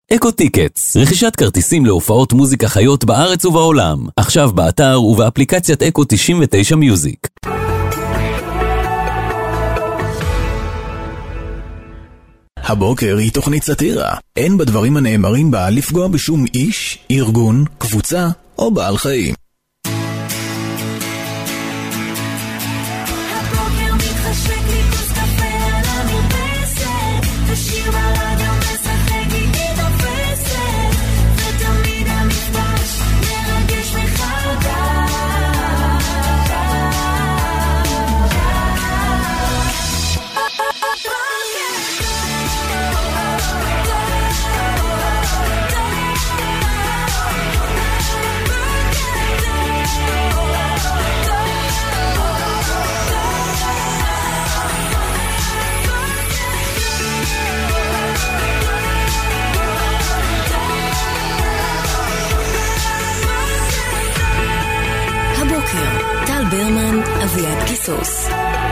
אקו טיקטס, רכישת כרטיסים להופעות מוזיקה חיות בארץ ובעולם. עכשיו באתר ובאפליקציית אקו 99 מיוזיק. הבוקר היא תוכנית סאטירה. אין בדברים הנאמרים בה לפגוע בשום איש, ארגון, קבוצה או בעל חיים. הבוקר מתחשק לי כוס קפה על המרפסת, ושיר ברדיו משחק איתי תופסת, ותמיד המפגש מרגש מחדש. טל ברמן, אביעד קיסוס.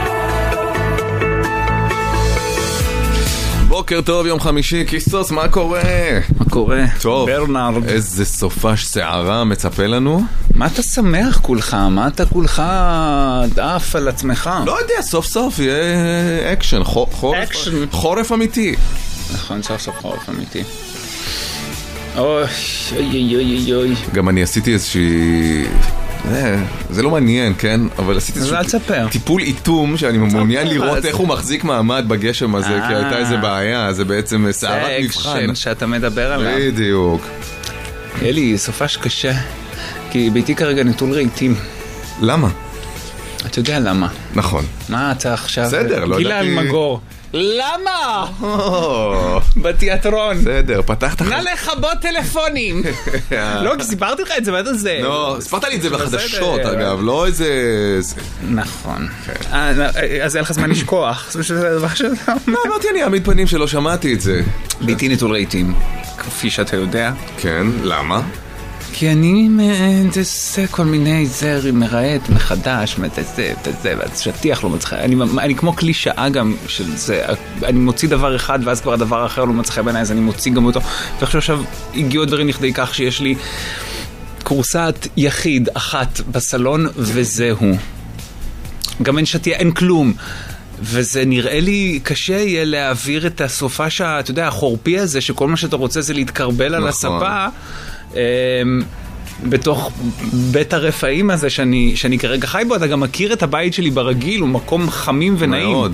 בוקר טוב, יום חמישי, קיסוס, מה קורה? מה קורה? טוב, ברנרד. איזה סופש שערה מצפה לנו. מה אתה שמח כולך? מה אתה כולך דף על עצמך? לא יודע, סוף סוף יהיה אקשן, חורף אמיתי. נכון, סוף סוף חורף אמיתי. אוי, אוי, אוי, אוי. גם אני עשיתי איזושהי... זה לא מעניין, כן? אבל עשיתי איזשהו טיפול איתום שאני מעוניין לראות איך הוא מחזיק מעמד בגשם הזה, כי הייתה איזה בעיה, זה בעצם שערת מבחן. זה אקשן שאתה מדבר עליו. בדיוק. אלי, סופש קשה, כי ביתי כרגע נטול רהיטים. למה? אתה יודע למה. נכון. מה אתה עכשיו? בסדר, לא גילה ידעתי... אלמגור. למה? בתיאטרון. בסדר, פתחת... נא לכבות טלפונים. לא, כי סיפרתי לך את זה, ואתה זה. לא, סיפרת לי את זה בחדשות, אגב, לא איזה... נכון. אז היה לך זמן לשכוח. לא, אמרתי, אני אעמיד פנים שלא שמעתי את זה. ביתי נטול רהיטים, כפי שאתה יודע. כן, למה? כי אני זה כל מיני זר מראה מחדש, שטיח לא מצחק. אני כמו קלישאה גם של זה, אני מוציא דבר אחד ואז כבר הדבר האחר לא מצחק בעיניי, אז אני מוציא גם אותו. ועכשיו הגיעו דברים לכדי כך שיש לי קורסת יחיד אחת בסלון וזהו. גם אין שטיח, אין כלום. וזה נראה לי קשה יהיה להעביר את הסופש, אתה יודע, החורפי הזה, שכל מה שאתה רוצה זה להתקרבל על הספה, בתוך בית הרפאים הזה שאני כרגע חי בו. אתה גם מכיר את הבית שלי ברגיל, הוא מקום חמים ונעים מאוד.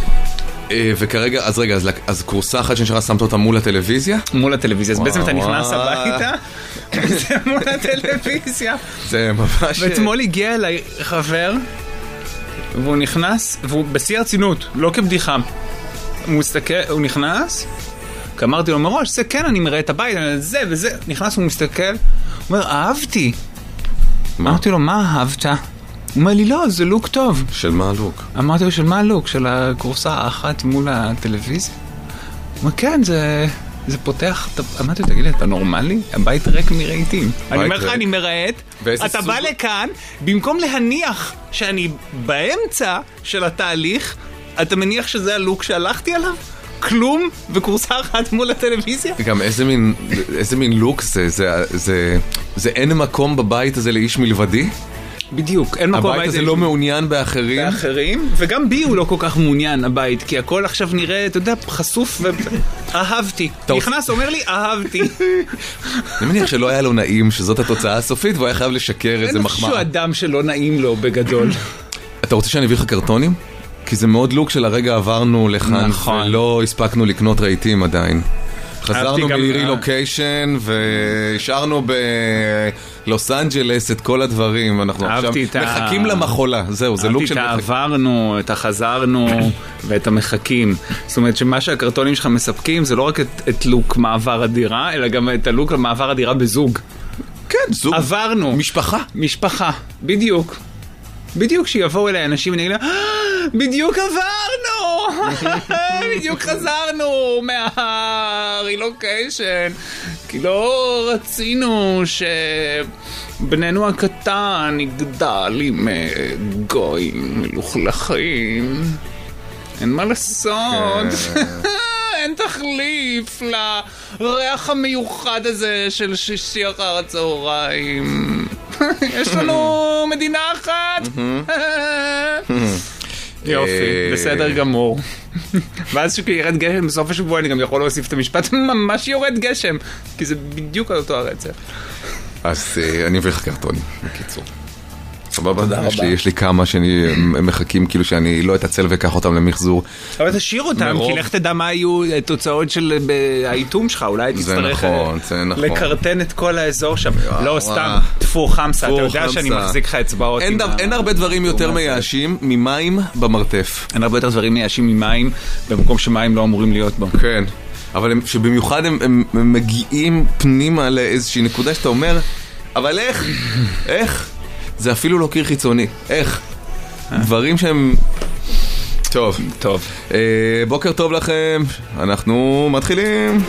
וכרגע, אז רגע, אז קורסה אחת שנשארה שמת אותה מול הטלוויזיה? מול הטלוויזיה, אז בעצם אתה נכנס הביתה זה מול הטלוויזיה. זה ממש... ואתמול הגיע אליי חבר והוא נכנס, והוא בשיא הרצינות, לא כבדיחה, הוא מסתכל, הוא נכנס, כי אמרתי לו מראש, זה כן, אני מראה את הבית, זה וזה, נכנס, הוא מסתכל, הוא אומר, אהבתי. אמרתי לו, מה אהבת? הוא אומר לי, לא, זה לוק טוב. של מה הלוק? אמרתי לו, של מה הלוק? של הקורסה האחת מול הטלוויזיה? הוא אומר, כן, זה פותח, אמרתי לו, תגיד לי, אתה נורמלי? הבית ריק מרהיטים. אני אומר לך, אני מרהט, אתה בא לכאן, במקום להניח שאני באמצע של התהליך, אתה מניח שזה הלוק שהלכתי עליו? כלום וקורסה אחת מול הטלוויזיה? גם איזה מין לוק זה אין מקום בבית הזה לאיש מלבדי? בדיוק, אין מקום הבית הזה לא מעוניין באחרים? וגם בי הוא לא כל כך מעוניין הבית, כי הכל עכשיו נראה, אתה יודע, חשוף אהבתי. נכנס, אומר לי, אהבתי. אני מניח שלא היה לו נעים שזאת התוצאה הסופית, והוא היה חייב לשקר איזה מחמאה. אין משהו אדם שלא נעים לו בגדול. אתה רוצה שאני אביא לך קרטונים? כי זה מאוד לוק של הרגע עברנו לכאן, ולא הספקנו לקנות רהיטים עדיין. חזרנו מרילוקיישן והשארנו בלוס אנג'לס את כל הדברים. אנחנו עכשיו מחכים למחולה. זהו, זה לוק של מחכים. אהבתי את העברנו, את החזרנו ואת המחכים. זאת אומרת שמה שהקרטונים שלך מספקים זה לא רק את לוק מעבר הדירה, אלא גם את הלוק למעבר הדירה בזוג. כן, זוג. עברנו. משפחה, בדיוק. בדיוק שיבואו אליי אנשים ונגיד להם, בדיוק עברנו, בדיוק חזרנו מהרילוקיישן, כי לא רצינו שבננו הקטן יגדל עם גויים מלוכלכים. אין מה לעשות, אין את תחליף לריח המיוחד הזה של שישי אחר הצהריים. יש לנו מדינה אחת. יופי, בסדר גמור. ואז כשירד גשם בסוף השבוע אני גם יכול להוסיף את המשפט ממש יורד גשם, כי זה בדיוק על אותו הרצף. אז אני אביא לך קרטונים, בקיצור. סבבה? יש לי כמה שאני מחכים כאילו שאני לא אתעצל וקח אותם למחזור. אבל תשאיר אותם, כי לך תדע מה היו תוצאות של האיתום שלך, אולי תצטרך לקרטן את כל האזור שם. לא, סתם, תפור חמסה, אתה יודע שאני מחזיק לך אצבעות. אין הרבה דברים יותר מייאשים ממים במרתף. אין הרבה יותר דברים מייאשים ממים במקום שמים לא אמורים להיות בו. כן, אבל שבמיוחד הם מגיעים פנימה לאיזושהי נקודה שאתה אומר, אבל איך? זה אפילו לא קיר חיצוני. איך? דברים שהם... טוב. בוקר טוב לכם. אנחנו מתחילים.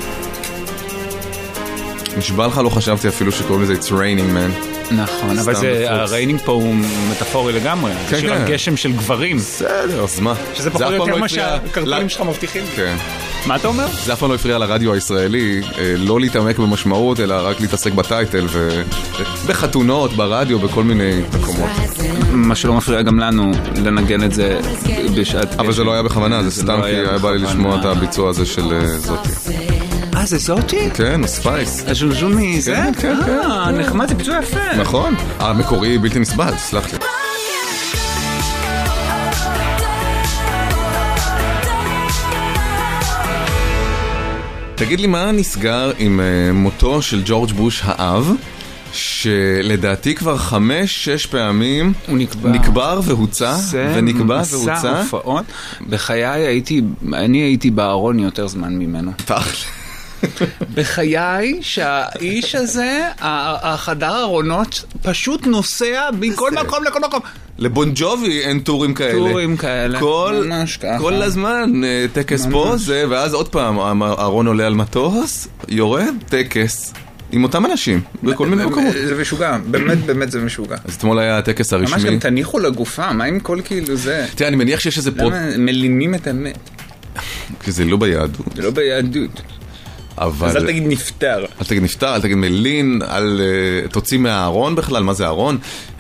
נשבע לך, לא חשבתי אפילו שקוראים לזה It's raining man. נכון, אבל הריינינג פה הוא מטאפורי לגמרי. זה שיר על גשם של גברים. בסדר, אז מה? שזה פחות או יותר מה שהקרטונים שלך מבטיחים. כן. מה אתה אומר? זה אף פעם לא הפריע לרדיו הישראלי לא להתעמק במשמעות, אלא רק להתעסק בטייטל ובחתונות, ברדיו, בכל מיני מקומות. מה שלא מפריע גם לנו לנגן את זה בשעת... אבל זה לא היה בכוונה, זה סתם כי היה בא לי לשמוע את הביצוע הזה של זאתי. זה זאתי? כן, ספייס. הז'ולז'ומי, זה? כן. נחמד, זה ביצוע יפה. נכון, המקורי בלתי נסבל, סלח לי. תגיד לי, מה נסגר עם מותו של ג'ורג' בוש האב, שלדעתי כבר 5-6 פעמים הוא נקבר והוצא, ונקבע והוצא. בחיי הייתי בארון יותר זמן ממנו. בחיי שהאיש הזה, החדר ארונות, פשוט נוסע מכל מקום לכל מקום. לבונג'ובי אין טורים כאלה. כל הזמן טקס פה זה, ואז עוד פעם הארון עולה על מטוס, יורד טקס עם אותם אנשים בכל מיני מקומות. זה משוגע, באמת זה משוגע. אז אתמול היה הטקס הרשמי. ממש גם תניחו לגופה, מה עם כל כאילו זה? תראה, אני מניח שיש איזה למה מלינים את האמת? כי זה לא ביהדות. זה לא ביהדות. אז אל תגיד נפטר. אל תגיד מלין, תוציא מהארון בכלל, מה זה ארון?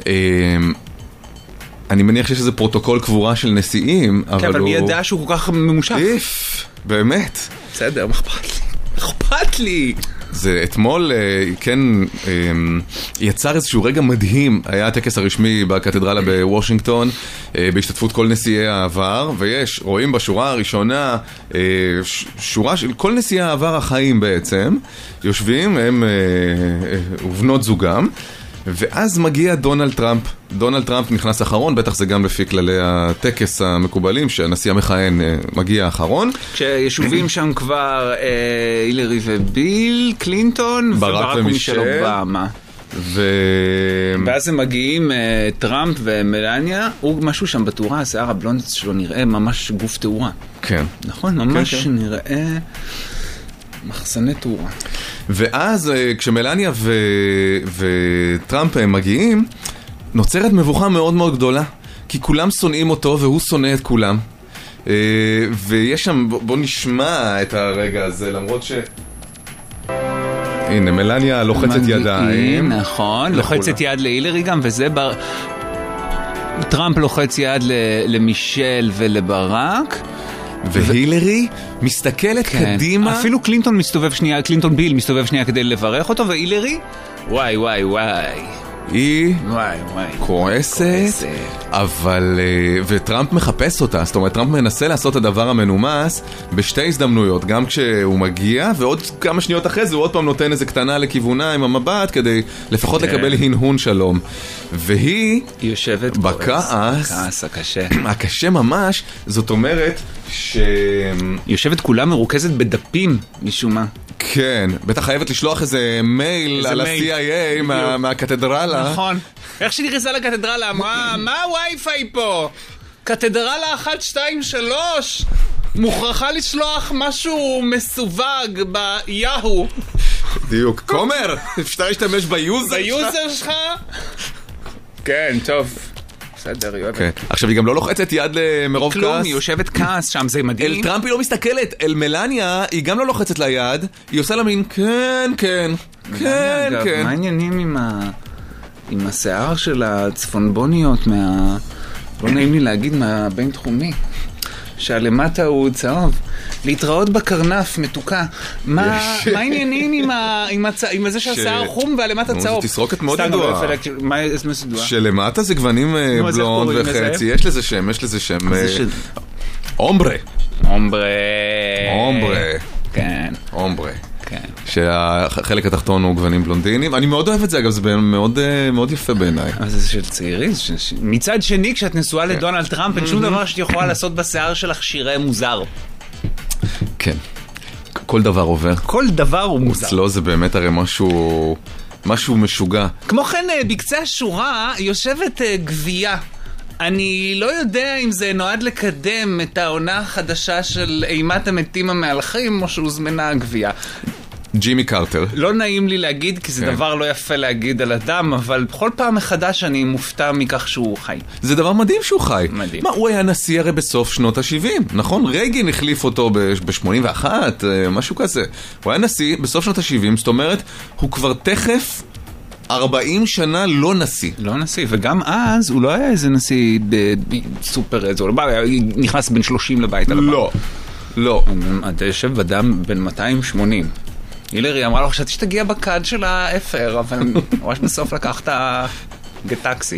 אני מניח שיש איזה פרוטוקול קבורה של נשיאים, כן, אבל מי ידע שהוא כל כך ממושך? באמת. בסדר, אכפת לי. זה אתמול, כן, יצר איזשהו רגע מדהים, היה הטקס הרשמי בקתדרלה בוושינגטון, בהשתתפות כל נשיאי העבר, רואים בשורה הראשונה, שורה של כל נשיאי העבר החיים בעצם, יושבים, הם ובנות זוגם, ואז מגיע דונלד טראמפ. דונלד טראמפ נכנס אחרון, בטח זה גם לפי כללי הטקס המקובלים, שהנשיא המכהן מגיע אחרון. כשישובים שם כבר הילרי וביל קלינטון, וברק ומישל אובמה. ואז הם מגיעים טראמפ ומלניה, הוא משהו שם בתאורה, השיער הבלונד שלו נראה ממש גוף תאורה. כן. נכון, ממש נראה מחסני תאורה. ואז כשמלניה וטראמפ מגיעים, נוצרת מבוכה מאוד מאוד גדולה, כי כולם שונאים אותו והוא שונא את כולם. ויש שם, בוא נשמע את הרגע הזה, למרות ש... הנה, מלניה לוחצת ידיים. נכון, לוחצת יד להילרי גם, וזה טראמפ לוחץ יד למישל ולברק. והילרי מסתכלת קדימה. אפילו קלינטון ביל מסתובב שנייה כדי לברך אותו, והילרי, וואי. היא כועסת, אבל... וטראמפ מחפש אותה, זאת אומרת, טראמפ מנסה לעשות את הדבר המנומס בשתי הזדמנויות, גם כשהוא מגיע, ועוד כמה שניות אחרי זה הוא עוד פעם נותן איזה קטנה לכיוונה עם המבט, כדי לפחות לקבל הנהון שלום. והיא יושבת בכעס הקשה ממש, זאת אומרת יושבת כולה מרוכזת בדפים משום מה. כן, בטח חייבת לשלוח איזה מייל על ה-CIA מהקתדרלה. נכון. איך שנכנסה לקתדרלה, אמרה, מה הווי-פיי פה? קתדרלה 1, 2, 3. מוכרחה לשלוח משהו מסווג ביהו. דיוק. קומר, אפשר להשתמש ביוזר שלך? כן, טוב. בסדר, היא אוהבת. עכשיו, היא גם לא לוחצת יד מרוב כעס. כלום, היא יושבת כעס שם, זה מדהים. אל טראמפ היא לא מסתכלת, אל מלניה היא גם לא לוחצת ליד, היא עושה לה מין כן, כן, כן, כן. מה העניינים עם השיער של הצפונבוניות לא נעים לי להגיד מהבין תחומי, שהלמטה הוא צהוב. להתראות בקרנף, מתוקה. מה העניינים עם זה שהשיער חום והלמטה צהוב? זו תסרוקת מאוד ידועה. מה איזה מסדועה? שלמטה זה גוונים בלונד וחצי, יש לזה שם, אומברה. כן. אומברה. שהחלק התחתון הוא גוונים בלונדינים. אני מאוד אוהב את זה, אגב, זה מאוד יפה בעיניי. אבל זה של צעירים. מצד שני, כשאת נשואה לדונלד טראמפ, אין שום דבר שאת יכולה לעשות בשיער שלך שירה מוזר. כן. כל דבר עובר. כל דבר הוא מוזר. אצלו זה באמת הרי משהו משוגע. כמו כן, בקצה השורה יושבת גבייה. אני לא יודע אם זה נועד לקדם את העונה החדשה של אימת המתים המהלכים, או שהוזמנה הגבייה. ג'ימי קרטר. לא נעים לי להגיד, כי זה דבר לא יפה להגיד על אדם, אבל בכל פעם מחדש אני מופתע מכך שהוא חי. זה דבר מדהים שהוא חי. מדהים. מה, הוא היה נשיא הרי בסוף שנות ה-70, נכון? רייגן החליף אותו ב-81, משהו כזה. הוא היה נשיא בסוף שנות ה-70, זאת אומרת, הוא כבר תכף 40 שנה לא נשיא. לא נשיא, וגם אז הוא לא היה איזה נשיא סופר איזה, הוא נכנס בין 30 לבית הלבן. לא. אתה יושב בדם בין 280. הילרי אמרה לו, חשבתי שתגיע בקד של האפר, אבל ממש בסוף לקחת גטקסי.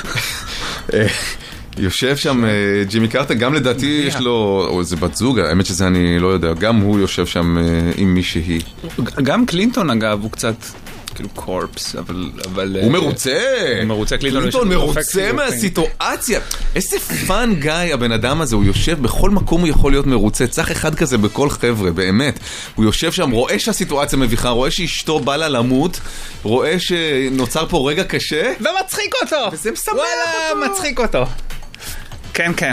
יושב שם ג'ימי קרטר, גם לדעתי יש לו, או איזה בת זוג, האמת שזה אני לא יודע, גם הוא יושב שם עם מישהי. גם קלינטון אגב, הוא קצת כאילו קורפס, אבל הוא מרוצה. קלינטון מרוצה מהסיטואציה. איזה פאן גיא הבן אדם הזה, הוא יושב בכל מקום הוא יכול להיות מרוצה, צריך אחד כזה בכל חבר'ה, באמת. הוא יושב שם, רואה שהסיטואציה מביכה, רואה שאשתו בא לה למות, רואה שנוצר פה רגע קשה. ומצחיק אותו! וזה משמח אותו. וואלה, מצחיק אותו. כן, כן.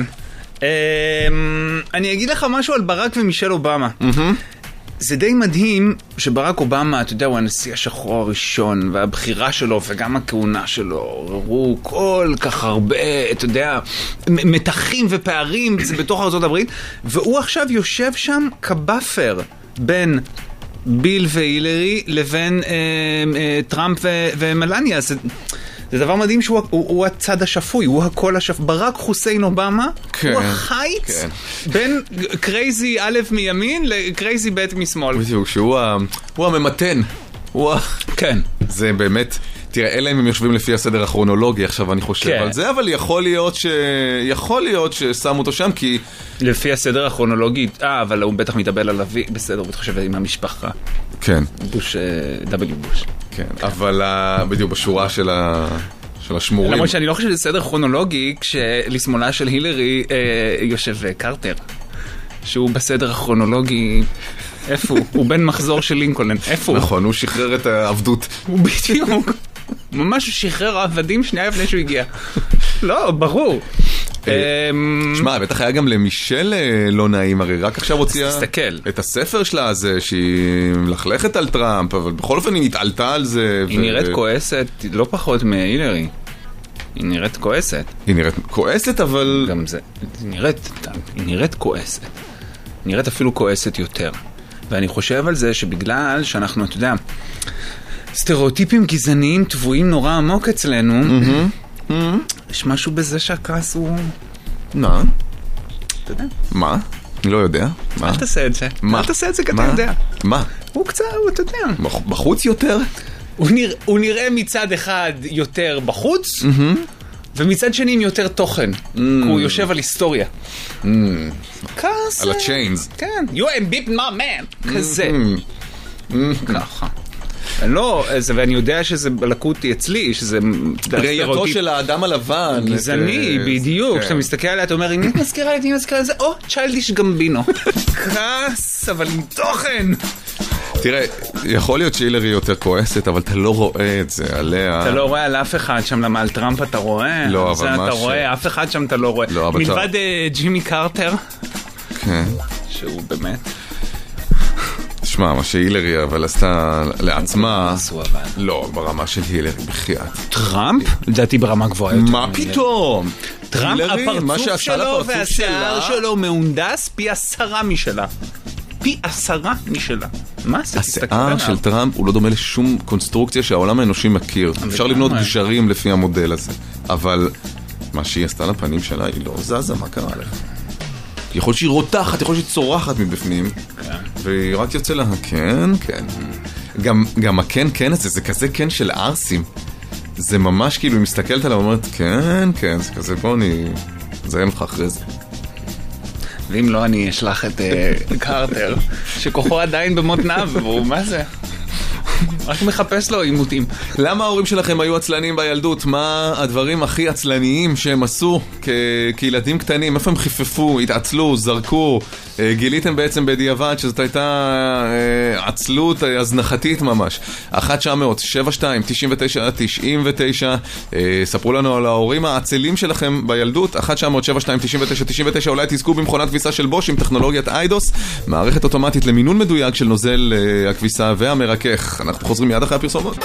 אני אגיד לך משהו על ברק ומישל אובמה. זה די מדהים שברק אובמה, אתה יודע, הוא הנשיא השחור הראשון, והבחירה שלו וגם הכהונה שלו, הראו כל כך הרבה, אתה יודע, מתחים ופערים בתוך ארצות הברית, והוא עכשיו יושב שם כבאפר בין ביל והילרי לבין טראמפ ומלניה. זה דבר מדהים שהוא הצד השפוי, הוא הקול השפוי. ברק חוסיין אובמה, הוא החיץ בין קרייזי א' מימין לקרייזי ב' משמאל. בדיוק, שהוא הממתן. כן. זה באמת, תראה, אלה הם יושבים לפי הסדר הכרונולוגי, עכשיו אני חושב על זה, אבל יכול להיות ששמו אותו שם, כי... לפי הסדר הכרונולוגי, אבל הוא בטח מתאבל על אבי, בסדר, הוא מתחשב עם המשפחה. כן. בוש, דאבליו בוש. כן, אבל בדיוק בשורה של השמורים. למרות שאני לא חושב שזה סדר כרונולוגי, כשלשמאלה של הילרי יושב קרטר, שהוא בסדר הכרונולוגי, איפה הוא? הוא בן מחזור של לינקולן, איפה הוא? נכון, הוא שחרר את העבדות. הוא בדיוק. ממש הוא שחרר העבדים שנייה לפני שהוא הגיע. לא, ברור. שמע, בטח היה גם למישל לא נעים, הרי רק עכשיו הוציאה את הספר שלה הזה, שהיא מלכלכת על טראמפ, אבל בכל אופן היא התעלתה על זה. היא נראית כועסת, לא פחות מהילרי. היא נראית כועסת. היא נראית כועסת, אבל... גם זה, היא נראית כועסת. נראית אפילו כועסת יותר. ואני חושב על זה שבגלל שאנחנו, אתה יודע, סטריאוטיפים גזעניים טבועים נורא עמוק אצלנו, יש משהו בזה שהכעס הוא... מה? אתה יודע? מה? אני לא יודע. אל תעשה את זה. מה? אל תעשה את זה כי אתה יודע. מה? הוא קצת, אתה יודע. בחוץ יותר? הוא נראה מצד אחד יותר בחוץ, ומצד שני עם יותר תוכן. הוא יושב על היסטוריה. כעס... על ה-chains. כן. You ain't beat my man. כזה. ככה. לא, ואני יודע שזה לקוטי אצלי, שזה... ראייתו של האדם הלבן. גזעני, בדיוק. כשאתה מסתכל עליה, אתה אומר, אם את מזכירה לי, אם מזכירה לזה, או, צ'יילדיש גמבינו. כעס, אבל עם תוכן. תראה, יכול להיות שהילרי יותר כועסת, אבל אתה לא רואה את זה עליה. אתה לא רואה על אף אחד שם, למה על טראמפ אתה רואה? לא, אבל מה אתה רואה, אף אחד שם אתה לא רואה. מלבד ג'ימי קרטר. כן. שהוא באמת... תשמע, מה שהילרי אבל עשתה לעצמה, לא, ברמה של הילרי, בחייאת. טראמפ? לדעתי ברמה גבוהה יותר. מה פתאום? טראמפ, הפרצוף שלו והשיער שלו מהונדס פי 10 משלה. פי 10 משלה. מה זה? השיער של טראמפ הוא לא דומה לשום קונסטרוקציה שהעולם האנושי מכיר. אפשר לבנות גשרים לפי המודל הזה. אבל מה שהיא עשתה לפנים שלה, היא לא זזה, מה קרה לך? יכול שהיא רותחת, יכול שהיא צורחת מבפנים, והיא רק יוצא לה, כן. גם כן הזה, זה כזה כן של ארסים. זה ממש כאילו, היא מסתכלת עליו ואומרת, כן, זה כזה, בוא אני אזיין אותך אחרי זה. ואם לא, אני אשלח את קארטר, שכוחו עדיין במותניו, והוא, מה זה? רק מחפש לו עימותים. למה ההורים שלכם היו עצלנים בילדות? מה הדברים הכי עצלניים שהם עשו כילדים קטנים? איפה הם חיפפו, התעצלו, זרקו? גיליתם בעצם בדיעבד שזאת הייתה עצלות הזנחתית ממש. 1-900-72-99-99. ספרו לנו על ההורים העצלים שלכם בילדות. 1-900-72-99-99. אולי תזכו במכונת כביסה של בוש עם טכנולוגיית איידוס, מערכת אוטומטית למינון מדויק של נוזל הכביסה והמרכך. אנחנו חוזרים מיד אחרי הפרסומות.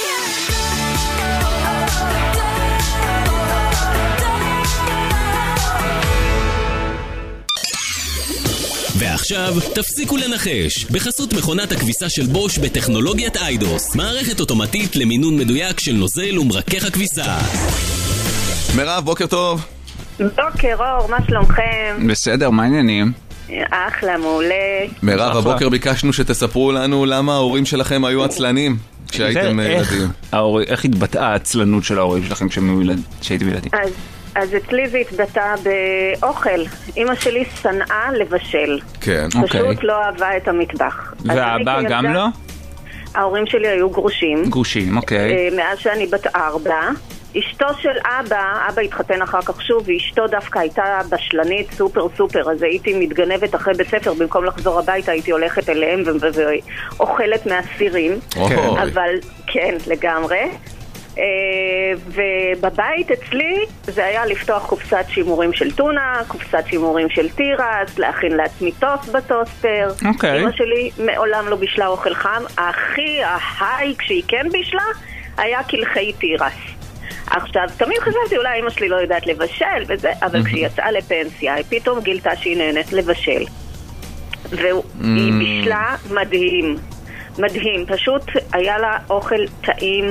ועכשיו, תפסיקו לנחש. בחסות מכונת הכביסה של בוש בטכנולוגיית איידוס. מערכת אוטומטית למינון מדויק של נוזל ומרכך הכביסה. מירב, בוקר טוב. בוקר אור, מה שלומכם? בסדר, מה העניינים? אחלה, מעולה. מירב, הבוקר ביקשנו שתספרו לנו למה ההורים שלכם היו עצלנים כשהייתם ילדים. איך התבטאה העצלנות של ההורים שלכם כשהייתם ילדים? אז אצלי זה התבטא באוכל. אמא שלי שנאה לבשל. כן. פשוט לא אהבה את המטבח. והאבא גם לא? ההורים שלי היו גרושים. גרושים, אוקיי. מאז שאני בת 4. אשתו של אבא התחתן אחר כך שוב, ואשתו דווקא הייתה בשלנית סופר, אז הייתי מתגנבת אחרי בית ספר, במקום לחזור הביתה הייתי הולכת אליהם ואוכלת מהסירים. אבל כן, לגמרי. ובבית אצלי זה היה לפתוח קופסת שימורים של טונה, קופסת שימורים של תירס, להכין לעצמי טוס בטוסטר. אמא שלי מעולם לא בישלה אוכל חם. ההיי כשהיא כן בישלה היה קלחי תירס. עכשיו, תמיד חשבתי אולי אמא שלי לא יודעת לבשל וזה, אבל כשהיא יצאה לפנסיה היא פתאום גילתה שהיא נהנית לבשל, והיא בישלה מדהים, פשוט היה לה אוכל טעים,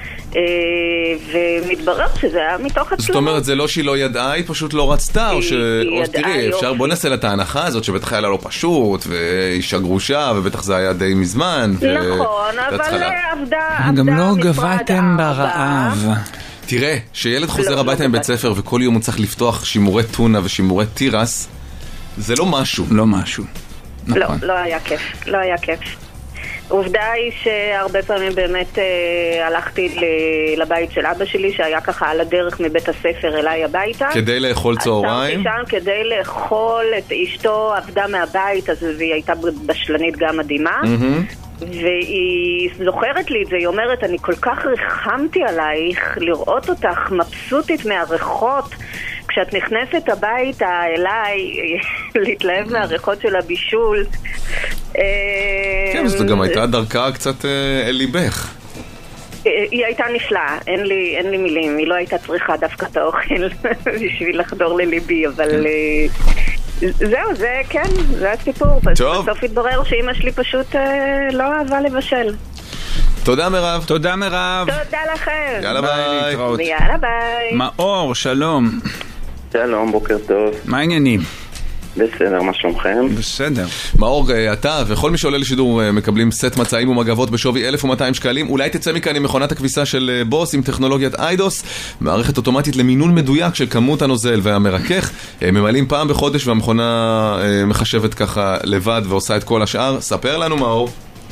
ומתברר שזה היה מתוך עצלנות. זאת אומרת, זה לא שהיא לא ידעה, היא פשוט לא רצתה, או תראי, אפשר, בוא נעשה לה את ההנחה הזאת שבטח היה לה לא פשוט, ואישה גרושה, ובטח זה היה די מזמן. נכון, אבל עבדה גם לא גבעתם ברעב. תראה, שילד חוזר הביתה מבית ספר וכל יום הוא צריך לפתוח שימורי טונה ושימורי תירס, זה לא משהו. לא משהו. לא היה כיף. עובדה היא שהרבה פעמים באמת הלכתי לבית של אבא שלי, שהיה ככה על הדרך מבית הספר אליי הביתה. כדי לאכול צהריים? כדי לאכול, את אשתו עבדה מהבית, אז היא הייתה בשלנית גם מדהימה. והיא זוכרת לי את זה, היא אומרת, אני כל כך ריחמתי עלייך לראות אותך מבסוטית מהריחות כשאת נכנסת הביתה אליי, להתלהב מהריחות של הבישול. כן, זאת גם הייתה דרכה קצת אל ליבך. היא הייתה נפלאה, אין לי מילים, היא לא הייתה צריכה דווקא את האוכל בשביל לחדור לליבי, אבל זהו, זה הסיפור. בסוף התברר שאמא שלי פשוט לא אהבה לבשל. תודה מירב. תודה מירב. תודה לכם. יאללה ביי. יאללה ביי. מאור, שלום. שלום, בוקר טוב. מה העניינים? בסדר, מה שלומכם? בסדר. מאור, אתה וכל מי שעולה לשידור מקבלים סט מצעים ומגבות בשווי 1,200 שקלים. אולי תצא מכאן עם מכונת הכביסה של בוס עם טכנולוגיית איידוס, מערכת אוטומטית למינון מדויק של כמות הנוזל והמרכך. ממלאים פעם בחודש והמכונה מחשבת ככה לבד ועושה את כל השאר. ספר לנו, מאור.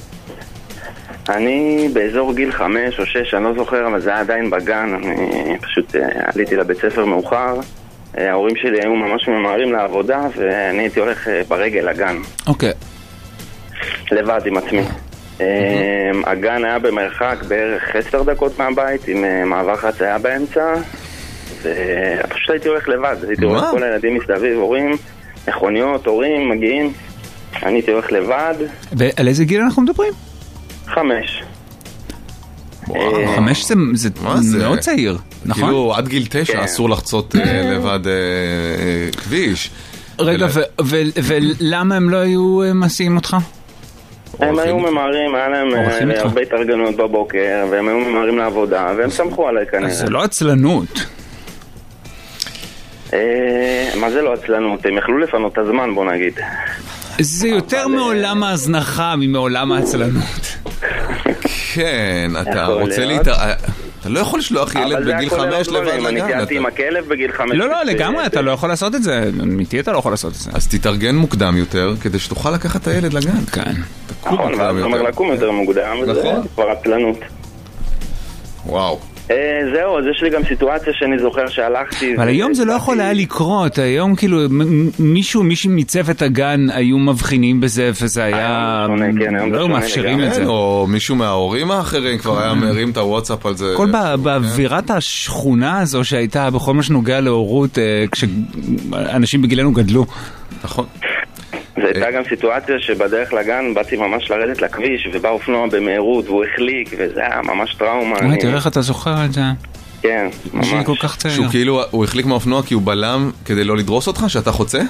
אני באזור גיל 5 או 6, אני לא זוכר, אבל זה היה עדיין בגן. אני פשוט עליתי לבית ספר מאוחר. ההורים שלי היו ממש ממהרים לעבודה, ואני הייתי הולך ברגל לגן. אוקיי. לבד עם עצמי. הגן היה במרחק בערך 10 דקות מהבית, עם מעבר חצייה באמצע, ופשוט הייתי הולך לבד. הייתי רואה כל הילדים מסביב, הורים, מכוניות, הורים, מגיעים. אני הייתי הולך לבד. ועל איזה גיל אנחנו מדברים? 5. 5 זה מאוד צעיר, נכון? כאילו עד גיל 9 אסור לחצות לבד כביש. רגע, ולמה הם לא היו מסיעים אותך? הם היו ממהרים, היה להם הרבה התארגנות בבוקר, והם היו ממהרים לעבודה, והם סמכו עליי כנראה. אז זה לא עצלנות. מה זה לא עצלנות? הם יכלו לפנות את הזמן, בוא נגיד. זה יותר מעולם ההזנחה ממעולם העצלנות. כן, אתה רוצה אתה לא יכול לשלוח ילד בגיל 5 לבד לגן. אני תיארתי עם הכלב בגיל 5. לא, לגמרי, אתה לא יכול לעשות את זה. אמיתי, אתה לא יכול לעשות את זה. אז תתארגן מוקדם יותר, כדי שתוכל לקחת את הילד לגן. כן. נכון, ואז אתה אומר לקום יותר מוקדם, זה כבר עצלנות. וואו. זהו, אז יש לי גם סיטואציה שאני זוכר שהלכתי... אבל היום זה לא יכול היה לקרות, היום כאילו מישהו מצוות הגן היו מבחינים בזה וזה היה... לא מאפשרים את זה. או מישהו מההורים האחרים כבר היה מרים את הוואטסאפ על זה. כל באווירת השכונה הזו שהייתה בכל מה שנוגע להורות כשאנשים בגילנו גדלו. נכון. זו הייתה גם סיטואציה שבדרך לגן באתי ממש לרדת לכביש ובא אופנוע במהירות והוא החליק וזה היה ממש טראומה. תראה איך אתה זוכר את זה. כן, ממש. כל כך צעיר. שהוא כאילו, הוא החליק מהאופנוע כי הוא בלם כדי לא לדרוס אותך, שאתה חוצה?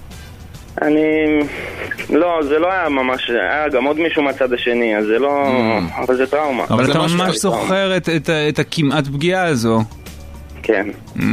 לא, זה לא היה ממש, היה גם עוד מישהו מהצד השני, אז זה לא, אבל זה טראומה. אבל אתה ממש זוכר את הכמעט פגיעה הזו. כן.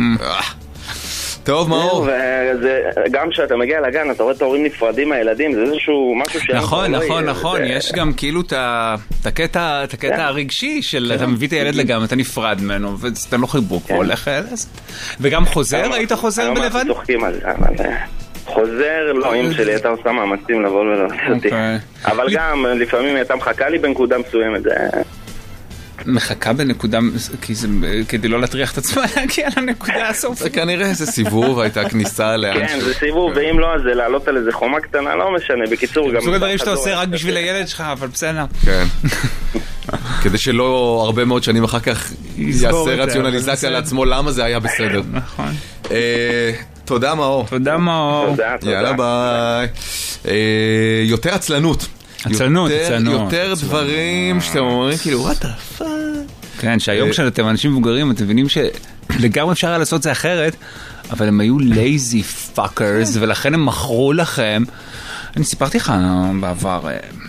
טוב, מאור. גם כשאתה מגיע לגן, אתה רואה את ההורים נפרדים מהילדים, זה איזשהו משהו ש... נכון, יש גם כאילו את הקטע הרגשי של אתה מביא את הילד לגן, אתה נפרד ממנו, ואתה לא חיבוק, הוא הולך וגם חוזר, היית חוזר בלבד? אנחנו צוחקים על זה, אבל... חוזר, לא, אמא שלי הייתה עושה מאמצים לבוא ולעשות אותי. אבל גם, לפעמים היא הייתה מחכה לי בנקודה מסוימת, זה... מחכה בנקודה, כדי לא להטריח את עצמה להגיע לנקודה הסוף. זה כנראה איזה סיבוב, הייתה כניסה לאן. כן, זה סיבוב, ואם לא, אז זה לעלות על איזה חומה קטנה, לא משנה, בקיצור גם... סוג הדברים שאתה עושה רק בשביל הילד שלך, אבל בסדר. כן. כדי שלא הרבה מאוד שנים אחר כך יעשה רציונליזציה לעצמו, למה זה היה בסדר. נכון. תודה מאור. תודה מאור. יאללה ביי. יותר עצלנות. יותר דברים שאתם אומרים כאילו what the fuck. כן, שהיום כשאתם אנשים מבוגרים אתם מבינים שלגמרי אפשר היה לעשות את זה אחרת, אבל הם היו lazy fuckers ולכן הם מכרו לכם. אני סיפרתי לך בעבר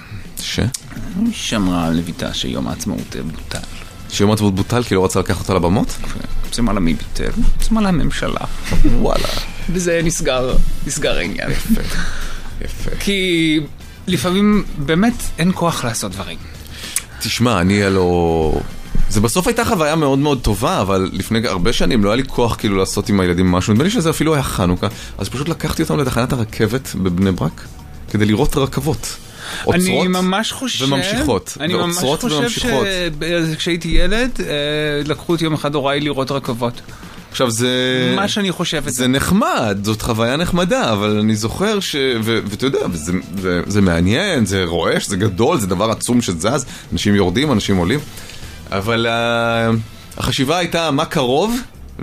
שמרה לויטה שיום העצמאות בוטל. שיום העצמאות בוטל כי לא רצה לקחת אותה לבמות? זה מה למי ביטל? זה מה לממשלה. וואלה. וזה נסגר העניין. יפה. כי לפעמים באמת אין כוח לעשות דברים. תשמע, אני זה בסוף הייתה חוויה מאוד מאוד טובה, אבל לפני הרבה שנים לא היה לי כוח כאילו לעשות עם הילדים משהו. נדמה לי שזה אפילו היה חנוכה. אז פשוט לקחתי אותם לתחנת הרכבת בבני ברק, כדי לראות רכבות. אני ממש חושב וממשיכות. אני ממש חושב שכשהייתי ילד, לקחו אותי יום אחד הוריי לראות רכבות. עכשיו מה שאני חושב זה נחמד, זאת חוויה נחמדה, אבל אני זוכר ואתה יודע, זה מעניין, זה רועש, זה גדול, זה דבר עצום שזז, אנשים יורדים, אנשים עולים, אבל החשיבה הייתה מה קרוב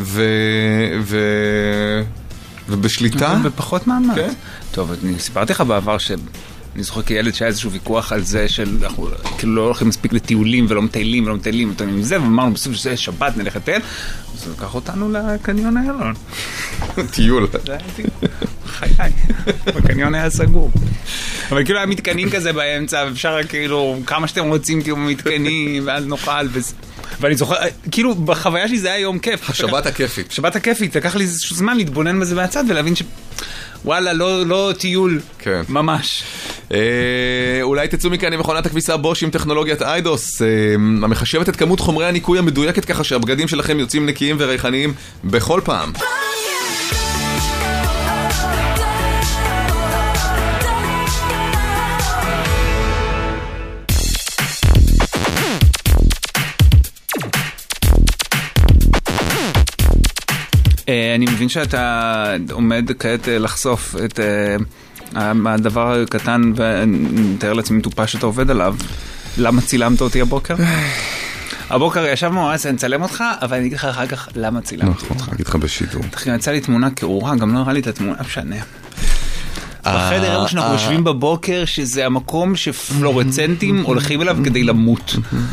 ובשליטה. בפחות מעמד. טוב, אני סיפרתי לך בעבר אני זוכר כילד שהיה איזשהו ויכוח על זה שאנחנו כאילו לא הולכים מספיק לטיולים ולא מטיילים אותנו עם זה, ואמרנו בסוף שזה שבת נלך לטייל, אז לקח אותנו לקניון איילון. טיול. זה היה טיול. חיי. הקניון היה סגור. אבל כאילו היה מתקנים כזה באמצע, ואפשר כאילו כמה שאתם רוצים כאילו מתקנים, ואז נאכל ואני זוכר, כאילו בחוויה שלי זה היה יום כיף. השבת הכיפית. שבת הכיפית, לקח לי איזשהו זמן להתבונן בזה מהצד ולהבין וואלה, לא טיול, ממש. אולי תצאו מכאן עם מכונת הכביסה בוש עם טכנולוגיית איידוס, המחשבת את כמות חומרי הניקוי המדויקת ככה שהבגדים שלכם יוצאים נקיים וריחניים בכל פעם. אני מבין שאתה עומד כעת לחשוף את הדבר הקטן ונתאר לעצמי מטופש שאתה עובד עליו. למה צילמת אותי הבוקר? הבוקר ישבנו, אז אני אצלם אותך, אבל אני אגיד לך אחר כך למה צילמתי אותך. אני אגיד לך בשידור. יצא לי תמונה כאורה, גם לא הראה לי את התמונה, משנה. בחדר איפה שאנחנו יושבים בבוקר, שזה המקום שפלורסנטים הולכים אליו כדי למות.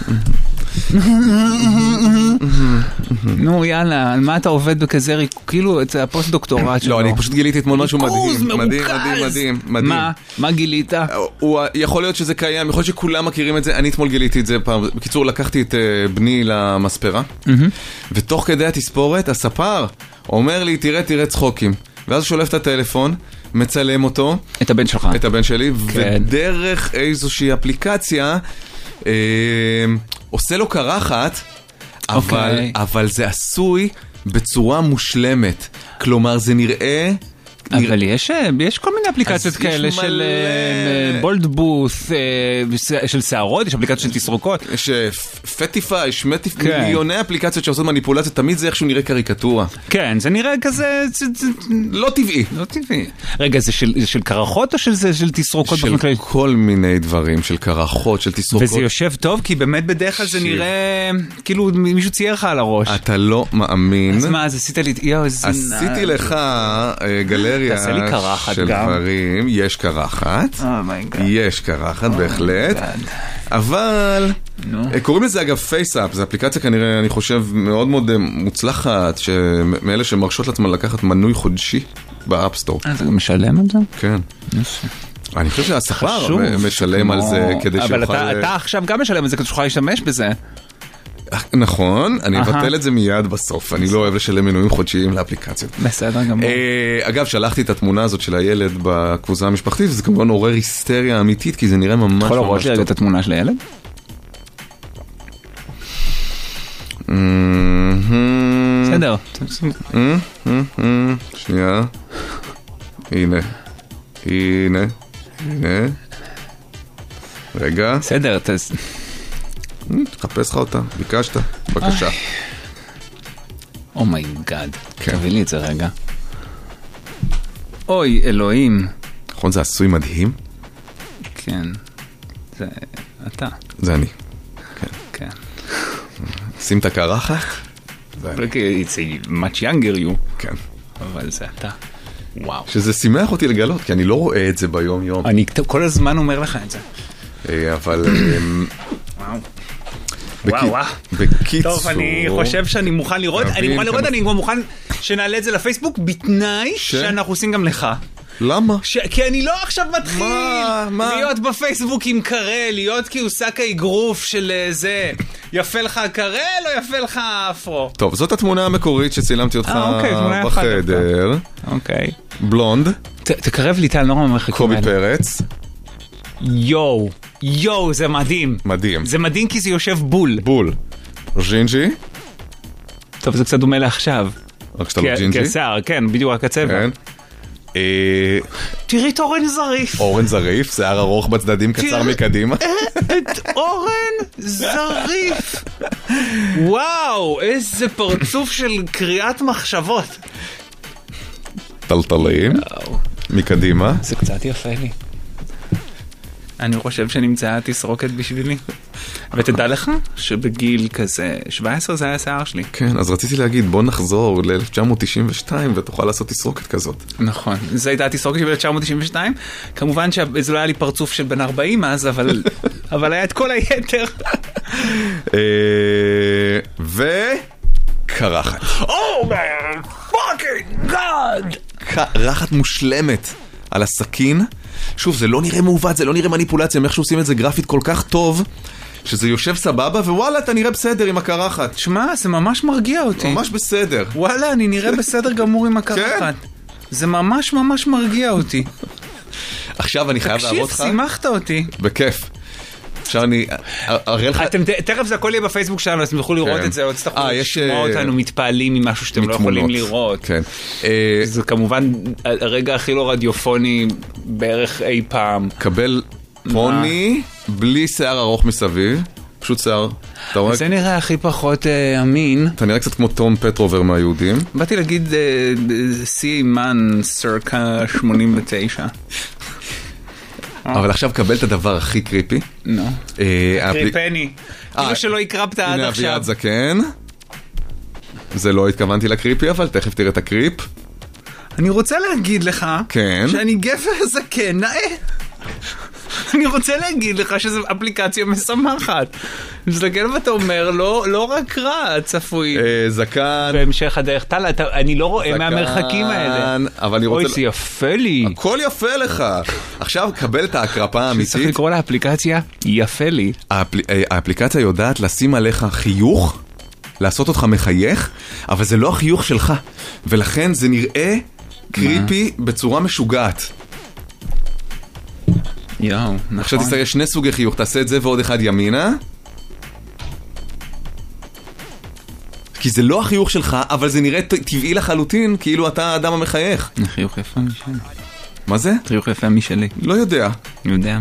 נו יאללה, על מה אתה עובד בכזה כאילו את הפוסט דוקטורט שלו? לא, אני פשוט גיליתי אתמול משהו מדהים. מדהים. מה גילית? יכול להיות שזה קיים, יכול להיות שכולם מכירים את זה. אני אתמול גיליתי את זה פעם. בקיצור, לקחתי את בני למספרה, ותוך כדי התספורת הספר אומר לי, תראה צחוקים, ואז הוא שולף את הטלפון, מצלם אותו, את הבן שלך, את הבן שלי, ודרך איזושהי אפליקציה עושה לו קרחת, אבל זה עשוי בצורה מושלמת. כלומר, זה נראה... אבל יש כל מיני אפליקציות כאלה של בולדבוס, של שערות, יש אפליקציות של תסרוקות. יש פטיפיי, מיליוני אפליקציות שעושות מניפולציות, תמיד זה איכשהו נראה קריקטורה. כן, זה נראה כזה... לא טבעי. לא טבעי. רגע, זה של קרחות או של תסרוקות? של כל מיני דברים, של קרחות, של תסרוקות. וזה יושב טוב, כי באמת בדרך כלל זה נראה כאילו מישהו צייר לך על הראש. אתה לא מאמין. אז מה, אז עשית לי... עשיתי לך גלריה של דברים, יש קרחת, יש קרחת בהחלט, אבל קוראים לזה אגב פייסאפ, זו אפליקציה כנראה אני חושב מאוד מאוד מוצלחת, מאלה שמרשות לעצמן לקחת מנוי חודשי באפסטור. אתה גם משלם על זה? כן. אני חושב שהספר משלם על זה כדי שיוכל... אבל אתה עכשיו גם משלם על זה כדי שיוכל להשתמש בזה. נכון, אני אבטל את זה מיד בסוף. אני לא אוהב לשלם מנויים חודשיים לאפליקציות. בסדר גמור. אגב, שלחתי את התמונה הזאת של הילד בקבוצה המשפחתית, וזה כמובן עורר היסטריה אמיתית, כי זה נראה ממש ממש טוב. יכול לראות לי רגע את התמונה של הילד? בסדר. שנייה. הנה. רגע. בסדר, תחפש לך אותה, ביקשת, בבקשה. אומייגאד, תביא לי את זה רגע. אוי, אלוהים. נכון, זה עשוי מדהים? כן, זה אתה. זה אני. כן. שים את הקרחת? It's much younger you. כן. אבל זה אתה. וואו. שזה שימח אותי לגלות, כי אני לא רואה את זה ביום יום. אני כל הזמן אומר לך את זה. אבל... וואו. בקיצור... טוב, אני חושב שאני מוכן לראות, אני כבר מוכן שנעלה את זה לפייסבוק, בתנאי שאנחנו עושים גם לך. למה? כי אני לא עכשיו מתחיל להיות בפייסבוק עם קרה, להיות כאילו שק האגרוף של זה, יפה לך קרה, לא יפה לך אפרו. טוב, זאת התמונה המקורית שצילמתי אותך בחדר. אוקיי. בלונד. תקרב לי, טל, נורא מחכים. קובי פרץ. יואו, זה מדהים. מדהים. זה מדהים כי זה יושב בול. בול. ז'ינג'י. טוב, זה קצת דומה לעכשיו. רק שאתה לא ג'ינג'י? כסער, כן, בדיוק רק הצבע. תראי את אורן זריף. אורן זריף, שיער ארוך בצדדים, קצר מקדימה. את אורן זריף. וואו, איזה פרצוף של קריאת מחשבות. טלטלים. מקדימה. זה קצת יפה לי. אני חושב שנמצאה תסרוקת בשבילי. ותדע לך שבגיל כזה 17 זה היה השיער שלי. כן, אז רציתי להגיד בוא נחזור ל-1992 ותוכל לעשות תסרוקת כזאת. נכון, זו הייתה התסרוקת של 1992. כמובן שזה לא היה לי פרצוף של בן 40 אז, אבל היה את כל היתר. וקרחת. Oh my fucking god! קרחת מושלמת על הסכין. שוב, זה לא נראה מעוות, זה לא נראה מניפולציה, איך שעושים את זה גרפית כל כך טוב, שזה יושב סבבה, ווואלה, אתה נראה בסדר עם הקרחת. שמע, זה ממש מרגיע אותי. ממש בסדר. וואלה, אני נראה בסדר גמור עם הקרחת. זה ממש ממש מרגיע אותי. עכשיו אני חייב להראות לך. תקשיב, שימחת אותי. בכיף. עכשיו אני אראה לך... תכף זה הכל יהיה בפייסבוק שלנו, אז אתם יכולו לראות את זה, או תצטרכו לשמוע אותנו מתפעלים ממשהו שאתם לא יכולים לראות. כן. זה כמובן הרגע הכי לא רדיופוני בערך אי פעם. קבל פוני בלי שיער ארוך מסביב, פשוט שיער. זה נראה הכי פחות אמין. אתה נראה קצת כמו תום פטרובר מהיהודים. באתי להגיד סי-מן סרקה 89. אבל עכשיו קבל את הדבר הכי קריפי. נו. קריפני. כאילו שלא יקרפת עד עכשיו. הנה אביעד זקן. זה לא התכוונתי לקריפי, אבל תכף תראה את הקריפ. אני רוצה להגיד לך שאני גבר זקן נאה. אני רוצה להגיד לך שזו אפליקציה משמחת. מסתכל ואתה אומר, לא רק רע צפוי. זקן. בהמשך הדרך. טל, אני לא רואה מהמרחקים האלה. אוי, זה יפה לי. הכל יפה לך. עכשיו קבל את ההקרפה האמיתית. צריך לקרוא לאפליקציה, יפה לי. האפליקציה יודעת לשים עליך חיוך, לעשות אותך מחייך, אבל זה לא החיוך שלך. ולכן זה נראה קריפי בצורה משוגעת. נכון. עכשיו תסתכל, שני סוגי חיוך, תעשה את זה ועוד אחד ימינה. כי זה לא החיוך שלך, אבל זה נראה טבעי לחלוטין, כאילו אתה האדם המחייך. חיוך יפה משלי. מה זה? חיוך יפה משלי. לא יודע. יודע.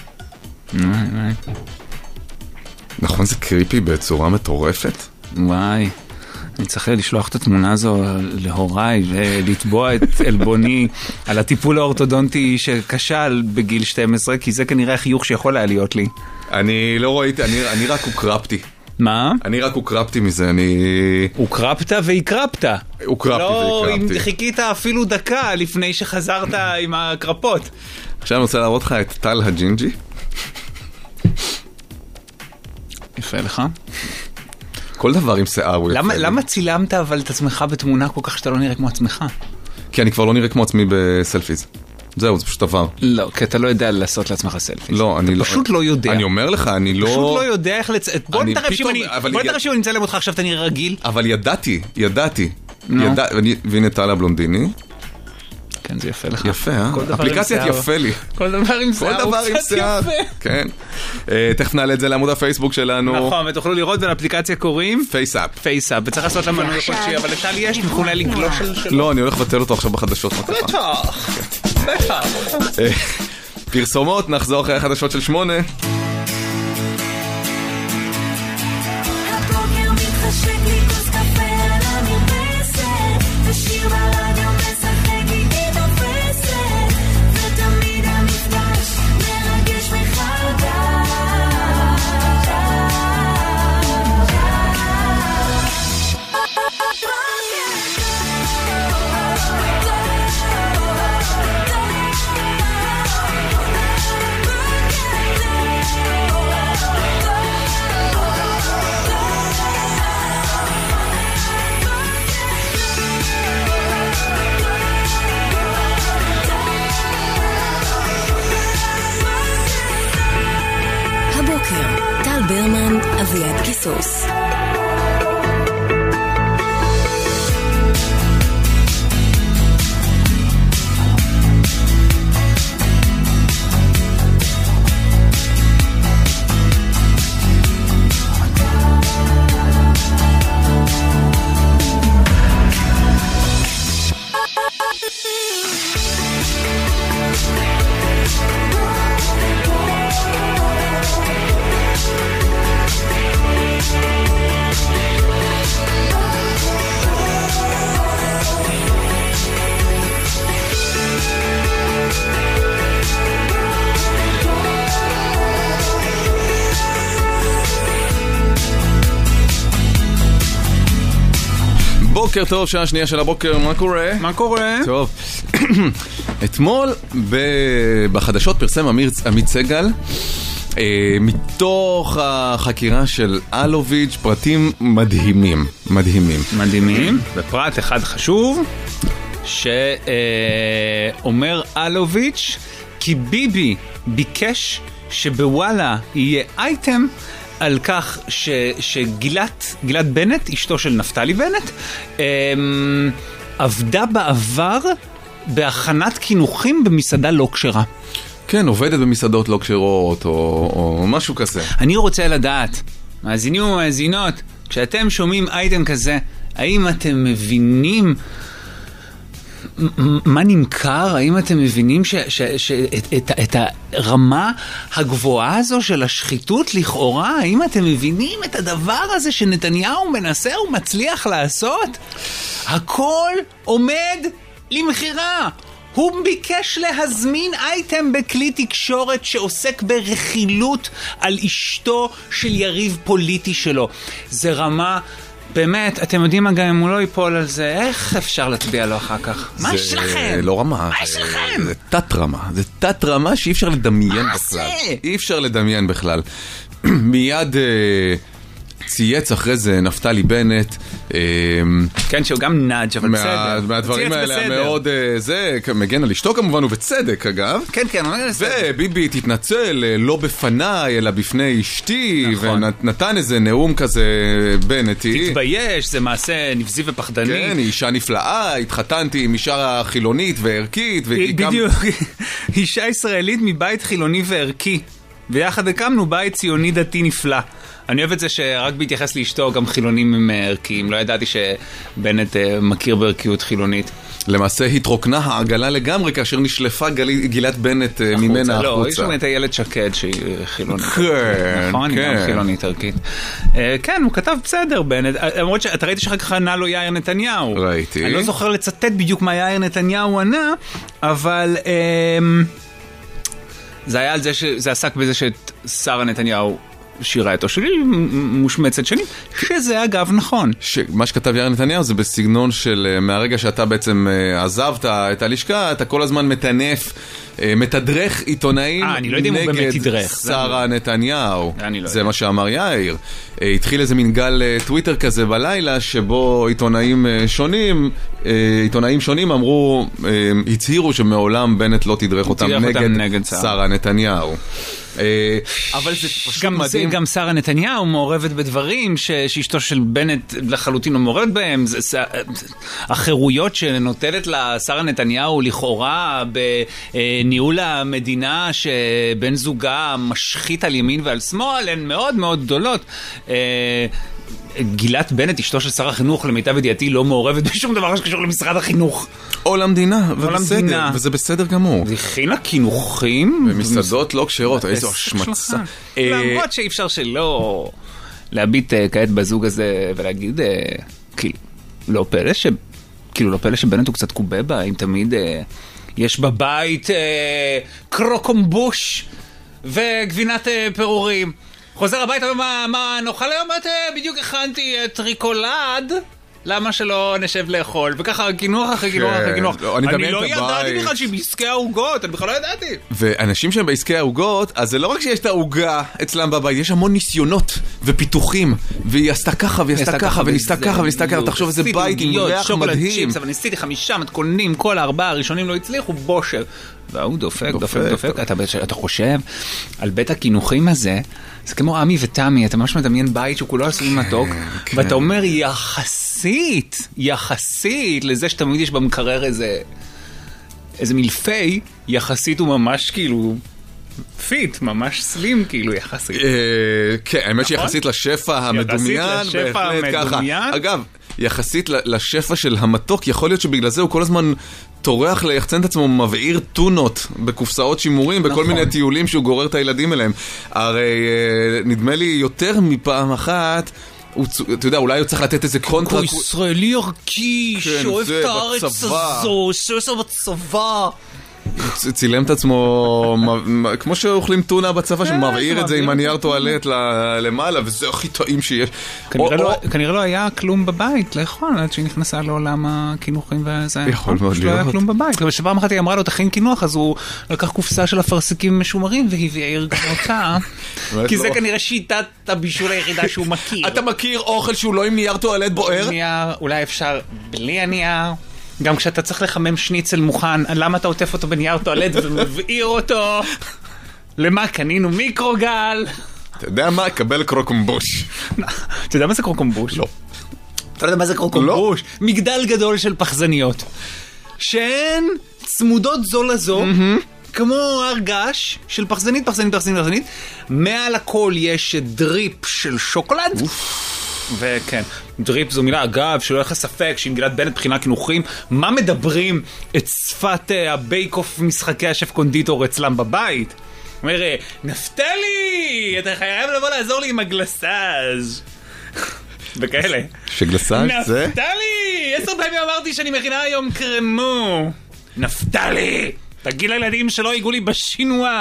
נכון, זה קריפי בצורה מטורפת? וואי. אני צריך לשלוח את התמונה הזו להוריי ולתבוע את אלבוני על הטיפול האורתודונטי שכשל בגיל 12, כי זה כנראה החיוך שיכול היה להיות לי. אני לא ראיתי, אני רק הוקרפתי. מה? אני רק הוקרפתי מזה, הוקרפת והקרפת. הוקרפתי והקרפתי. לא, חיכית אפילו דקה לפני שחזרת עם הקרפות. עכשיו אני רוצה להראות לך את טל הג'ינג'י. יפה לך. כל דבר עם שיער הוא יפה. למה צילמת אבל את עצמך בתמונה כל כך שאתה לא נראה כמו עצמך? כי אני כבר לא נראה כמו עצמי בסלפיז. זהו, זה פשוט עבר. לא, כי אתה לא יודע לעשות לעצמך סלפיז. לא, אני לא. פשוט לא יודע. אני אומר לך, אני לא. פשוט לא יודע איך בוא נתראה שאם אני אצלם אותך עכשיו אתה נראה רגיל. אבל ידעתי. והנה טל הבלונדיני. כן, זה יפה לך. יפה, אפליקציית יפה לי. כל דבר עם שיער הוא קצת יפה. כן. תכף נעלה את זה לעמוד הפייסבוק שלנו. נכון, ותוכלו לראות ולאפליקציה קוראים פייסאפ. פייסאפ, וצריך לעשות לה מנוי חודשי, אבל לטל יש, תוכלו אולי לגלוש שלו. לא, אני הולך לבטל אותו עכשיו בחדשות. בטח. פרסומות, נחזור אחרי החדשות של 8. הבוקר מתחשק לי כוס קפה על המרפסת, ושיר ברדיו משחק איתי תופסת, ותמיד המפגש מרגש מחדש. טל ברמן, אביעד קיסוס. בוקר טוב, שעה שנייה של הבוקר, מה קורה? מה קורה? טוב. אתמול בחדשות פרסם עמית סגל מתוך החקירה של אלוביץ' פרטים מדהימים. בפרט אחד חשוב שאומר אלוביץ' כי ביבי ביקש שבוואלה יהיה אייטם על כך שגילת בנט, אשתו של נפתלי בנט, עבדה בעבר בהכנת כינוחים במסעדה לא כשרה. כן, עובדת במסעדות לא כשרות או משהו כזה. אני רוצה לדעת, מאזינים ומאזינות, כשאתם שומעים אייטם כזה, האם אתם מבינים מה נמכר? האם אתם מבינים את הרמה הגבוהה הזו של השחיתות לכאורה? האם אתם מבינים את הדבר הזה שנתניהו מנסה ומצליח לעשות? הכל עומד למחירה. הוא ביקש להזמין אייטם בכלי תקשורת שעוסק ברכילות על אשתו של יריב פוליטי שלו. זה רמה באמת, אתם יודעים מה, גם אם הוא לא ייפול על זה, איך אפשר להצביע לו אחר כך? מה יש לכם? זה לא רמה. מה יש לכם? זה תת רמה. זה תת רמה שאי אפשר לדמיין בכלל. אי אפשר לדמיין בכלל. מיד צייץ אחרי זה נפתלי בנט. כן, שהוא גם נאג' אבל בסדר. מהדברים האלה מאוד, זה מגן על אשתו כמובן, ובצדק אגב. כן, כן. וביבי תתנצל לא בפניי, אלא בפני אשתי, ונתן איזה נאום כזה בנטי. תתבייש, זה מעשה נבזי ופחדני. כן, היא אישה נפלאה, התחתנתי עם אישה חילונית וערכית. בדיוק, אישה ישראלית מבית חילוני וערכי. ויחד הקמנו בית ציוני דתי נפלא. אני אוהב את זה שרק בהתייחס לאשתו גם חילונים הם ערכיים. לא ידעתי שבנט מכיר בערכיות חילונית. למעשה התרוקנה העגלה לגמרי כאשר נשלפה גילת בנט ממנה החוצה. לא, יש שם את הילד שקד שהיא חילונית. כן, נכון, היא גם חילונית ערכית. כן, הוא כתב בסדר בנט. למרות שאתה ראיתי שאחר כך ענה לו יאיר נתניהו. ראיתי. אני לא זוכר לצטט בדיוק מה יאיר נתניהו ענה, אבל זה היה על זה שזה עסק בזה ששרה נתניהו שירה את שלי מושמצת שני, שזה אגב נכון. מה שכתב יאיר נתניהו זה בסגנון של מהרגע שאתה בעצם עזבת את הלשכה, אתה כל הזמן מטנף, מתדרך עיתונאים נגד שרה נתניהו. זה מה שאמר יאיר. התחיל איזה מין גל טוויטר כזה בלילה, שבו עיתונאים שונים אמרו, הצהירו שמעולם בנט לא תדרך אותם נגד שרה נתניהו. אבל זה פשוט מדהים. גם שרה נתניהו מעורבת בדברים שאשתו של בנט לחלוטין לא מעורבת בהם. החירויות שנוטלת לה שרה נתניהו לכאורה בניהול המדינה שבן זוגה משחית על ימין ועל שמאל הן מאוד מאוד גדולות. גילת בנט, אשתו של שר החינוך, למיטב ידיעתי לא מעורבת בשום דבר שקשור למשרד החינוך. או למדינה, וזה בסדר גמור. זה הכינה כינוכים. ומסעדות לא כשרות, איזו השמצה. למרות שאי אפשר שלא להביט כעת בזוג הזה ולהגיד, לא פלא שבנט הוא קצת קובה בה, אם תמיד יש בבית קרוקומבוש וגבינת פירורים. חוזר הביתה, מה נאכל היום? בדיוק הכנתי את ריקולד, למה שלא נשב לאכול? וככה גינוח אחרי גינוח אחרי גינוח. אני לא ידעתי בכלל שהיא בעסקי העוגות, אני בכלל לא ידעתי. ואנשים שהם בעסקי העוגות, אז זה לא רק שיש את העוגה אצלם בבית, יש המון ניסיונות ופיתוחים, והיא עשתה ככה, והיא עשתה ככה, וניסתה ככה, וניסתה ככה, תחשוב איזה בית עם ריח מדהים. אבל ניסיתי 5 מתכוננים, כל 4 הראשונים לא הצליחו, בושר. והוא דופק. אתה חושב על בית הכינוחים הזה, זה כמו עמי ותמי, אתה ממש מדמיין בית שהוא כולו עשוי מתוק, ואתה אומר יחסית לזה שתמיד יש במקרר איזה מלפי, יחסית הוא ממש כאילו פיט, ממש סלים כאילו יחסית. כן, האמת שיחסית לשפע המדומיין, בהחלט ככה. אגב, יחסית לשפע של המתוק, יכול להיות שבגלל זה הוא כל הזמן טורח ליחצן את עצמו, מבעיר טונות בקופסאות שימורים, בכל מיני טיולים שהוא גורר את הילדים אליהם. הרי נדמה לי יותר מפעם אחת, אתה יודע, אולי הוא צריך לתת איזה קונטרה. הוא ישראלי ערכי, שאוהב את הארץ הזו, שעושה בצבא. צילם את עצמו כמו שאוכלים טונה בצבא, שמבעיר את זה עם הנייר טואלט למעלה, וזה הכי טעים שיש. כנראה לא היה כלום בבית לאכול עד שהיא נכנסה לעולם הכינוחים וזה. יכול מאוד להיות. לא היה כלום בבית. כשפעם אחת היא אמרה לו תכין קינוח, אז הוא לקח קופסה של אפרסקים משומרים והבעיר גם אותה, כי זה כנראה שיטת הבישול היחידה שהוא מכיר. אתה מכיר אוכל שהוא לא עם נייר טואלט בוער? אולי אפשר בלי הנייר. גם כשאתה צריך לחמם שניצל מוכן, למה אתה עוטף אותו בנייר טואלט ומבעיר אותו? למה קנינו מיקרוגל? אתה יודע מה? קבל קרוקומבוש. אתה יודע מה זה קרוקומבוש? לא. אתה יודע מה זה קרוקומבוש? מגדל גדול של פחזניות. שהן צמודות זו לזו, כמו הרגש של פחזנית. מעל הכל יש דריפ של שוקולד. וכן, דריפ זו מילה, אגב, שלא יהיה ספק שעם גילת בנט בחינה כינוחים, מה מדברים את שפת הבייק-אוף משחקי השף קונדיטור אצלם בבית? אומר, נפתלי, אתה חייב לבוא לעזור לי עם הגלסאז' וכאלה. שגלסאז' זה? נפתלי, 10 פעמים אמרתי שאני מכינה היום קרמו. נפתלי, תגיד לילדים שלא ייגעו לי בשינוע.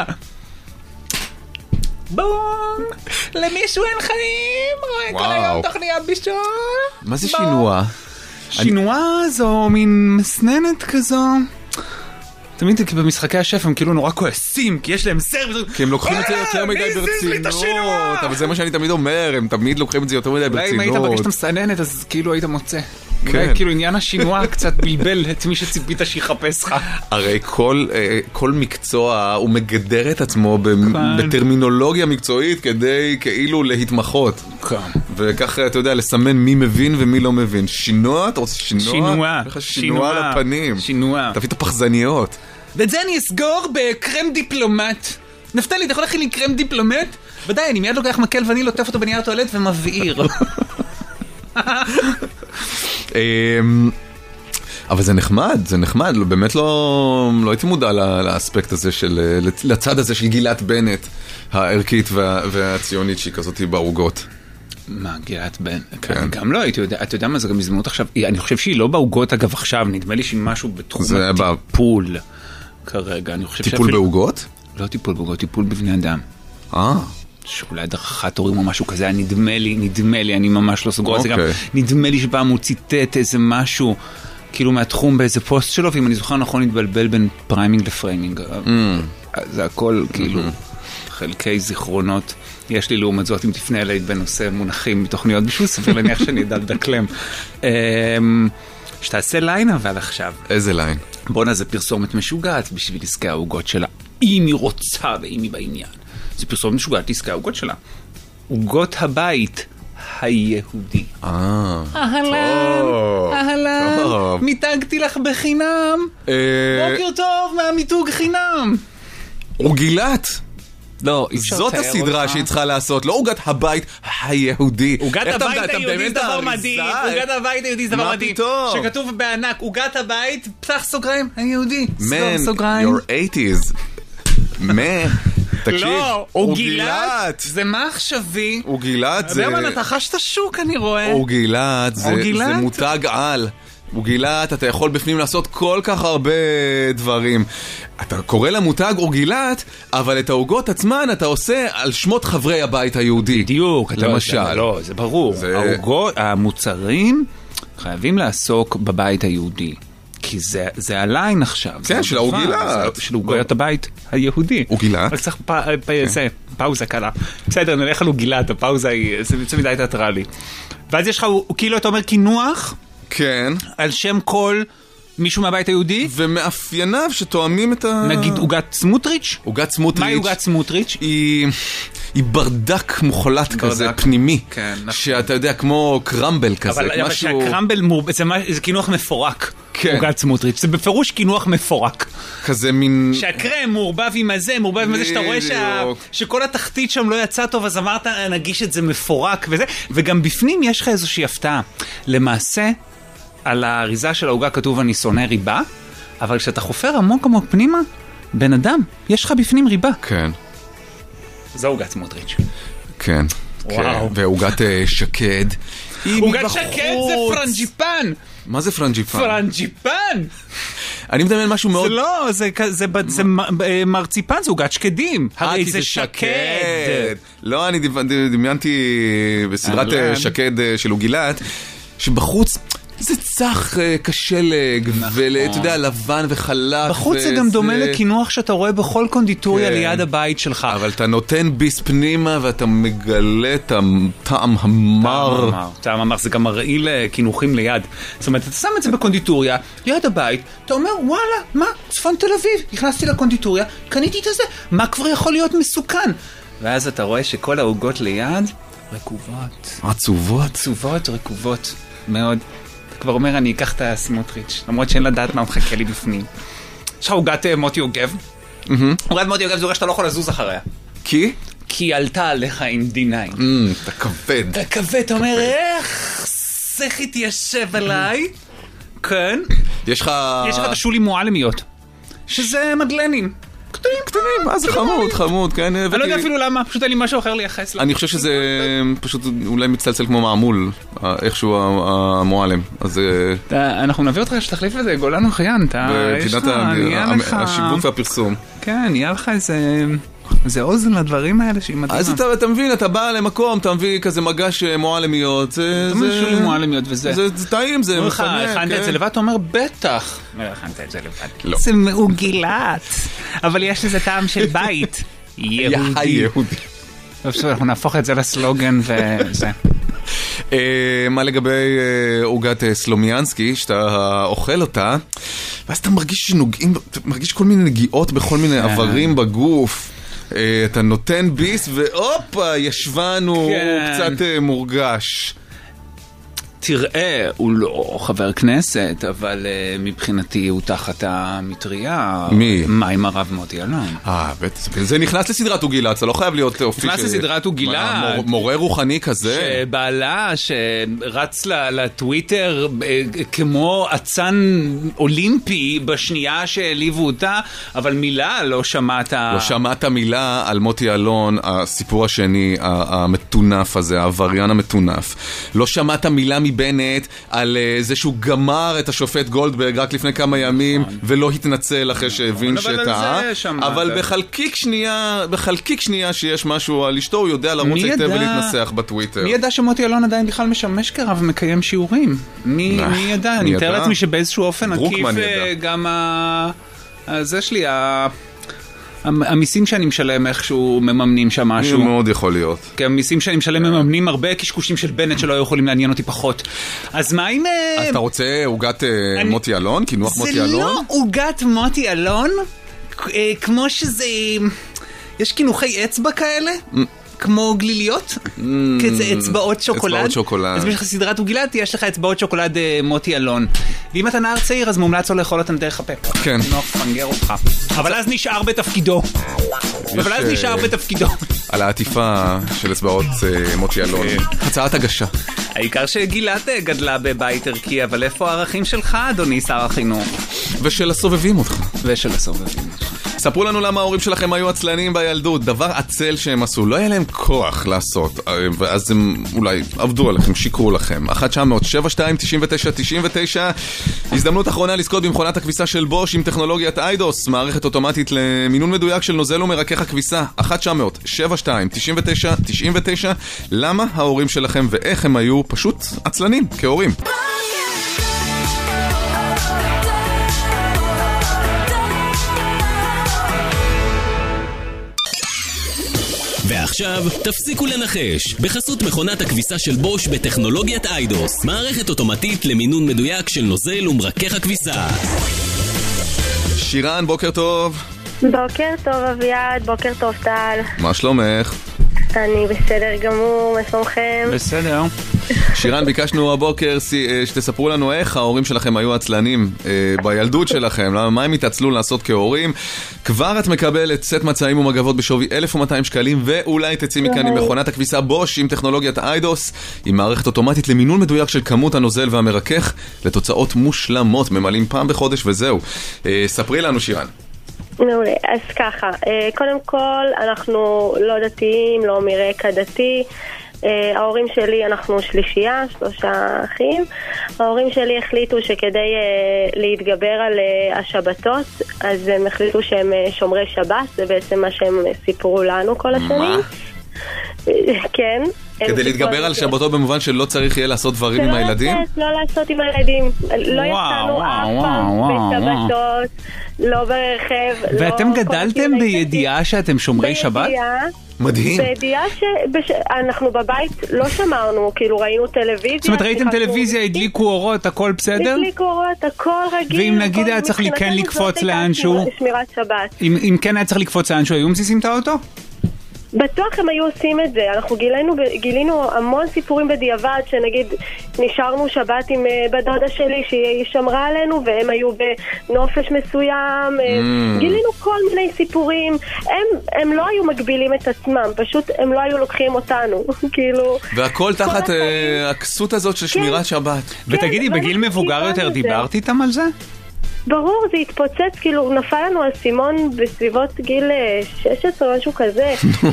בום, למישהו אין חיים, רואה כל היום תוכניה בישול. מה זה שינוע? שינוע זו מין מסננת כזו. תמיד במשחקי השף הם כאילו נורא כועסים, כי יש להם סרב. כי הם לוקחים את זה יותר מדי ברצינות. אבל זה מה שאני תמיד אומר, הם תמיד לוקחים את זה יותר מדי ברצינות. אולי אם היית מבקש את המסננת, אז כאילו היית מוצא. אולי כאילו עניין השינוע קצת בלבל את מי שציפית שיחפש לך. הרי כל מקצוע הוא מגדר את עצמו בטרמינולוגיה מקצועית כדי כאילו להתמחות. וכך אתה יודע לסמן מי מבין ומי לא מבין. שינוע? אתה רוצה שינוע? שינוע על הפנים. שינוע. תביא את הפחזניות. ואת זה אני אסגור בקרם דיפלומט. נפתלי, אתה יכול להכין לי קרם דיפלומט? ודאי, אני מיד לוקח מקל ואני לוטף אותו בנייר טואלט ומבעיר. אבל זה נחמד, באמת לא הייתי מודע לאספקט הזה לצד הזה של גילת בנט הערכית והציונית שהיא כזאת בעוגות. מה, גילת בנט? גם לא הייתי יודע, אתה יודע מה זה גם הזדמנות עכשיו, אני חושב שהיא לא בעוגות אגב עכשיו, נדמה לי שהיא משהו בתחום הטיפול כרגע, אני חושב טיפול בעוגות? לא טיפול בעוגות, טיפול בבני אדם. שאולי הדרכת הורים או משהו כזה, נדמה לי, אני ממש לא סוגר את זה גם, נדמה לי שפעם הוא ציטט איזה משהו, כאילו מהתחום באיזה פוסט שלו, ואם אני זוכר נכון להתבלבל בין פריימינג לפריימינג. זה הכל כאילו חלקי זיכרונות. יש לי לעומת זאת, אם תפנה אליי בנושא מונחים מתוכניות, בשביל ספר להניח שאני אדע לדקלם. שתעשה ליין אבל עכשיו. איזה ליין? בונה, זה פרסומת משוגעת בשביל עסקי העוגות שלה, אם היא רוצה ואם היא בעניין. זה פרסומת משוגעת לעסקי העוגות שלה. עוגות הבית היהודי. אהלן, מיתגתי לך בחינם. בוקר טוב מהמיתוג חינם. עוגילת. לא, זאת הסדרה שהיא צריכה לעשות, לא עוגת הבית היהודי. עוגת הבית היהודי זה דבר מדהים. עוגת הבית היהודי זה דבר מדהים. שכתוב בענק, עוגת הבית, פתח סוגריים, היהודי. סגור סוגריים. Your 80s. תקשיב, עוגילת זה מה עכשווי. עוגילת זה... אתה חשת שוק אני רואה. עוגילת זה מותג על. עוגילת, אתה יכול בפנים לעשות כל כך הרבה דברים. אתה קורא למותג עוגילת, אבל את העוגות עצמן אתה עושה על שמות חברי הבית היהודי. בדיוק. למשל. לא, זה ברור. המוצרים חייבים לעסוק בבית היהודי. כי זה הליין עכשיו. כן, של העוגילת. של עוגות הבית היהודי. עוגילת. רק צריך פאוזה קלה. בסדר, נלך על עוגילת, הפאוזה היא, זה בעצם מדי תיאטרלי. ואז יש לך, כאילו אתה אומר קינוח, כן. על שם כל מישהו מהבית היהודי. ומאפייניו שתואמים את ה... נגיד עוגת סמוטריץ'? עוגת סמוטריץ'. מהי עוגת סמוטריץ'? היא ברדק מוחלט כזה, פנימי. כן, נכון. שאתה יודע, כמו קרמבל כזה. אבל שהקרמבל זה קינוח מפורק. כן. עוגת סמוטריץ'. זה בפירוש קינוח מפורק. כזה מין... שהקרם מעורבב עם הזה, שאתה רואה שכל התחתית שם לא יצא טוב, אז אמרת, נגיש את זה מפורק וזה. וגם בפנים יש לך איזושהי הפתעה. למעשה, על האריזה של העוגה כתוב אני שונא ריבה, אבל כשאתה חופר עמוק פנימה, בן אדם, יש לך בפנים ריבה. כן. זו עוגת סמוטריץ'. כן. וואו. ועוגת שקד. עוגת שקד זה פרנג'יפן. מה זה פרנג'יפן? פרנג'יפן! אני מדמיין משהו מאוד... זה לא, זה מרציפן, זה עוגת שקדים. הרי זה שקד. לא, אני דמיינתי בסדרת שקד של עוגילת, שבחוץ... זה צח כשלג, ואתה יודע, לבן וחלק. בחוץ זה גם דומה לקינוח שאתה רואה בכל קונדיטוריה ליד הבית שלך. אבל אתה נותן ביס פנימה ואתה מגלה את הטעם המר. טעם המר, זה גם מרעיל קינוחים ליד. זאת אומרת, אתה שם את זה בקונדיטוריה, ליד הבית, אתה אומר, וואלה, מה? צפון תל אביב. נכנסתי לקונדיטוריה, קניתי את זה. מה כבר יכול להיות מסוכן? ואז אתה רואה שכל העוגות ליד רקובות. עצובות, רקובות. מאוד. כבר אומר, אני אקח את הסמוטריץ', למרות שאין לדעת מה מחכה לי בפנים. יש לך עוגת מוטי יוגב. עוגת מוטי יוגב זה אומר שאתה לא יכול לזוז אחריה. כי? כי היא עלתה עליך עם D9. אתה כבד. אתה כבד, אתה אומר, איך שכי תיישב עליי. כן. יש לך את השולי מועלמיות, שזה מדלנים. קטנים, זה חמוד, כן. אני לא יודע אפילו למה, פשוט אין לי משהו אחר לייחס לה. אני חושב שזה פשוט אולי מצלצל כמו מעמול, איכשהו המועלם. אז אנחנו נביא אותך שתחליף לזה, גולן וחיין, בפינת השיווק והפרסום. כן, נהיה לך איזה זה אוזן לדברים האלה שהיא מדהימה. אז אתה מבין, אתה בא למקום, אתה מביא כזה מגש מועלמיות, זה... אתה מביא שולי מועלמיות וזה. זה טעים, זה מחנה. הכנת את זה לבד, אתה אומר, בטח. הכנת את זה לבד. לא. זה מעוגילת. אבל יש לזה טעם של בית. יהודי. אנחנו נהפוך את זה לסלוגן וזה. מה לגבי עוגת סלומיאנסקי, שאתה אוכל אותה, ואז אתה מרגיש כל מיני נגיעות בכל מיני עברים בגוף. אתה נותן ביס ואופה, ישבנו, הוא קצת מורגש. תראה, הוא לא חבר כנסת, אבל מבחינתי הוא תחת המטריה. מי? מים הרב מוטי אלון. זה נכנס לסדרת עוגילת, זה לא חייב להיות אופי. נכנס לסדרת עוגילת. מורה רוחני כזה. שבעלה שרץ לטוויטר כמו עצן אולימפי בשנייה שהעליבו אותה, אבל מילה לא שמעת. לא שמעת מילה על מוטי אלון, הסיפור השני, המטונף הזה, העבריין המטונף. לא שמעת מילה מבנט על זה שהוא גמר את השופט גולדברג רק לפני כמה ימים ולא התנצל אחרי שהבין שטעה, אבל בחלקיק שנייה שיש משהו על אשתו הוא יודע לרוץ היטב ולהתנסח בטוויטר. מי ידע שמוטי אלון עדיין בכלל משמש כרב ומקיים שיעורים? מי ידע? אני מתאר לעצמי שבאיזשהו אופן עקיף גם זה שלי המיסים שאני משלם איכשהו מממנים שם משהו. מאוד יכול להיות. כי המיסים שאני משלם מממנים הרבה קשקושים של בנט שלא יכולים לעניין אותי פחות. אז מה אם... אז אתה רוצה עוגת מוטי אלון? כינוח מוטי אלון? זה לא עוגת מוטי אלון, כמו שזה... יש כינוחי אצבע כאלה? כמו גליליות? כזה אצבעות שוקולד? אצבעות שוקולד. אז יש לך סדרת עוגילת, יש לך אצבעות שוקולד מוטי אלון. ואם אתה נער צעיר, אז מומלץ לו לאכול אותם דרך הפה. כן. נוח פנגר אותך. אבל אז נשאר בתפקידו. על העטיפה של אצבעות מוטי אלון. הצעת הגשה. העיקר שגילת גדלה בבית ערכי, אבל איפה הערכים שלך, אדוני שר החינוך? ושל הסובבים אותך. ספרו לנו למה ההורים שלכם היו עצלנים בילדות, דבר עצל שהם עשו, לא היה להם כוח לעשות, ואז הם אולי עבדו עליכם, שיקרו לכם. 1-900-72-99-99, הזדמנות אחרונה לזכות במכונת הכביסה של בוש עם טכנולוגיית איידוס, מערכת אוטומטית למינון מדויק של נוזל ומרכך הכביסה. 1-900-72-99-99, למה ההורים שלכם ואיך הם היו פשוט עצלנים כהורים. ועכשיו, תפסיקו לנחש. בחסות מכונת הכביסה של בוש בטכנולוגיית איידוס. מערכת אוטומטית למינון מדויק של נוזל ומרכך הכביסה. שירן, בוקר טוב. בוקר טוב אביעד, בוקר טוב טל. מה שלומך? אני בסדר גמור, מה שלומכם? בסדר. שירן, ביקשנו הבוקר שתספרו לנו איך ההורים שלכם היו עצלנים בילדות שלכם, מה הם התעצלו לעשות כהורים. כבר את מקבלת סט מצעים ומגבות בשווי 1,200 שקלים, ואולי תצאי מכאן עם מכונת הכביסה בוש עם טכנולוגיית איידוס, עם מערכת אוטומטית למינון מדויק של כמות הנוזל והמרכך, לתוצאות מושלמות, ממלאים פעם בחודש וזהו. ספרי לנו שירן. מעולה, אז ככה, קודם כל אנחנו לא דתיים, לא מרקע דתי. ההורים שלי, אנחנו שלישייה, 3 אחים. ההורים שלי החליטו שכדי להתגבר על השבתות, אז הם החליטו שהם שומרי שבת, זה בעצם מה שהם סיפרו לנו כל השנים. מה? כן. כדי להתגבר על שבתות במובן שלא צריך יהיה לעשות דברים עם הילדים? לא לעשות עם הילדים. לא יצאנו אף פעם בשבתות, לא ברכב. ואתם גדלתם בידיעה שאתם שומרי שבת? מדהים. בידיעה שאנחנו בבית לא שמרנו, כאילו ראינו טלוויזיה. זאת אומרת, ראיתם טלוויזיה, הדליקו אורות, הכל בסדר? הדליקו אורות, הכל רגיל. ואם נגיד היה צריך כן לקפוץ לאנשהו? שמירת שבת. אם כן היה צריך לקפוץ לאנשהו, היו מזיזים את האוטו? בטוח הם היו עושים את זה. אנחנו גילינו המון סיפורים בדיעבד, שנגיד נשארנו שבת עם בדודה שלי שהיא שמרה עלינו, והם היו בנופש מסוים. גילינו כל מיני סיפורים. הם לא היו מגבילים את עצמם, פשוט הם לא היו לוקחים אותנו. כאילו... והכל תחת הכסות הזאת של שמירת שבת. ותגידי, בגיל מבוגר יותר דיברת איתם על זה? ברור, זה התפוצץ, כאילו נפל לנו הסימון בסביבות גיל 16 משהו כזה,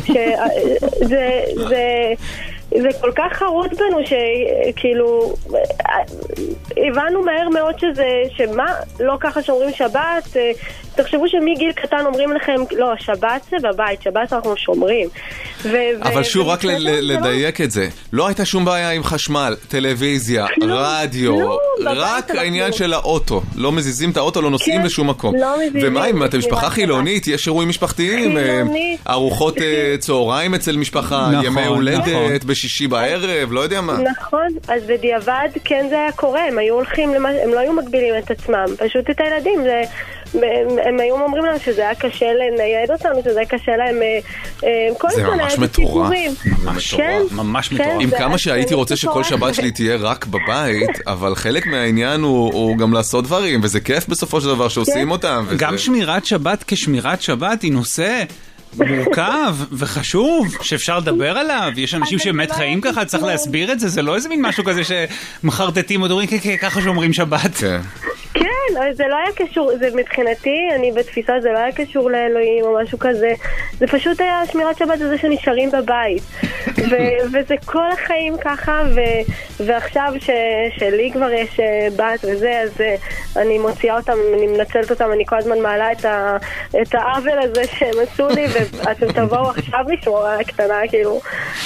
זה כל כך חרוט בנו שכאילו הבנו מהר מאוד שמה, לא ככה שומרים שבת, תחשבו שמגיל קטן אומרים לכם, לא, שבת זה בבית, שבת אנחנו שומרים. אבל שוב, רק לדייק את זה, לא הייתה שום בעיה עם חשמל, טלוויזיה, רדיו, רק העניין של האוטו. לא מזיזים את האוטו, לא נוסעים לשום מקום. ומה אם אתם משפחה חילונית, יש אירועים משפחתיים, ארוחות צהריים אצל משפחה, ימי הולדת, בשישי בערב, לא יודע מה. נכון, אז בדיעבד כן זה היה קורה, הם היו הולכים, הם לא היו מגבילים את עצמם, פשוט את הילדים, הם היו אומרים להם שזה היה קשה לנייד אותנו, שזה היה קשה להם כל זה ממש מטורף. ממש מטורף. עם כמה שהייתי רוצה שכל שבת שלי תהיה רק בבית, אבל חלק מהעניין הוא גם לעשות דברים, וזה כיף בסופו של דבר שעושים אותם. גם שמירת שבת כשמירת שבת היא נושא מורכב וחשוב שאפשר לדבר עליו. יש אנשים שבאמת חיים ככה, צריך להסביר את זה, זה לא איזה מין משהו כזה שמחרטטים עוד אומרים ככה שאומרים שבת. כן, זה לא היה קשור, זה מבחינתי, אני בתפיסה, זה לא היה קשור לאלוהים או משהו כזה, זה פשוט היה שמירת שבת הזה שנשארים בבית, וזה כל החיים ככה, ועכשיו שלי כבר יש בת וזה, אז אני מוציאה אותם, אני מנצלת אותם, אני כל הזמן מעלה את העוול הזה שהם עשו לי, ואתם תבואו עכשיו לשמוע הקטנה, כאילו.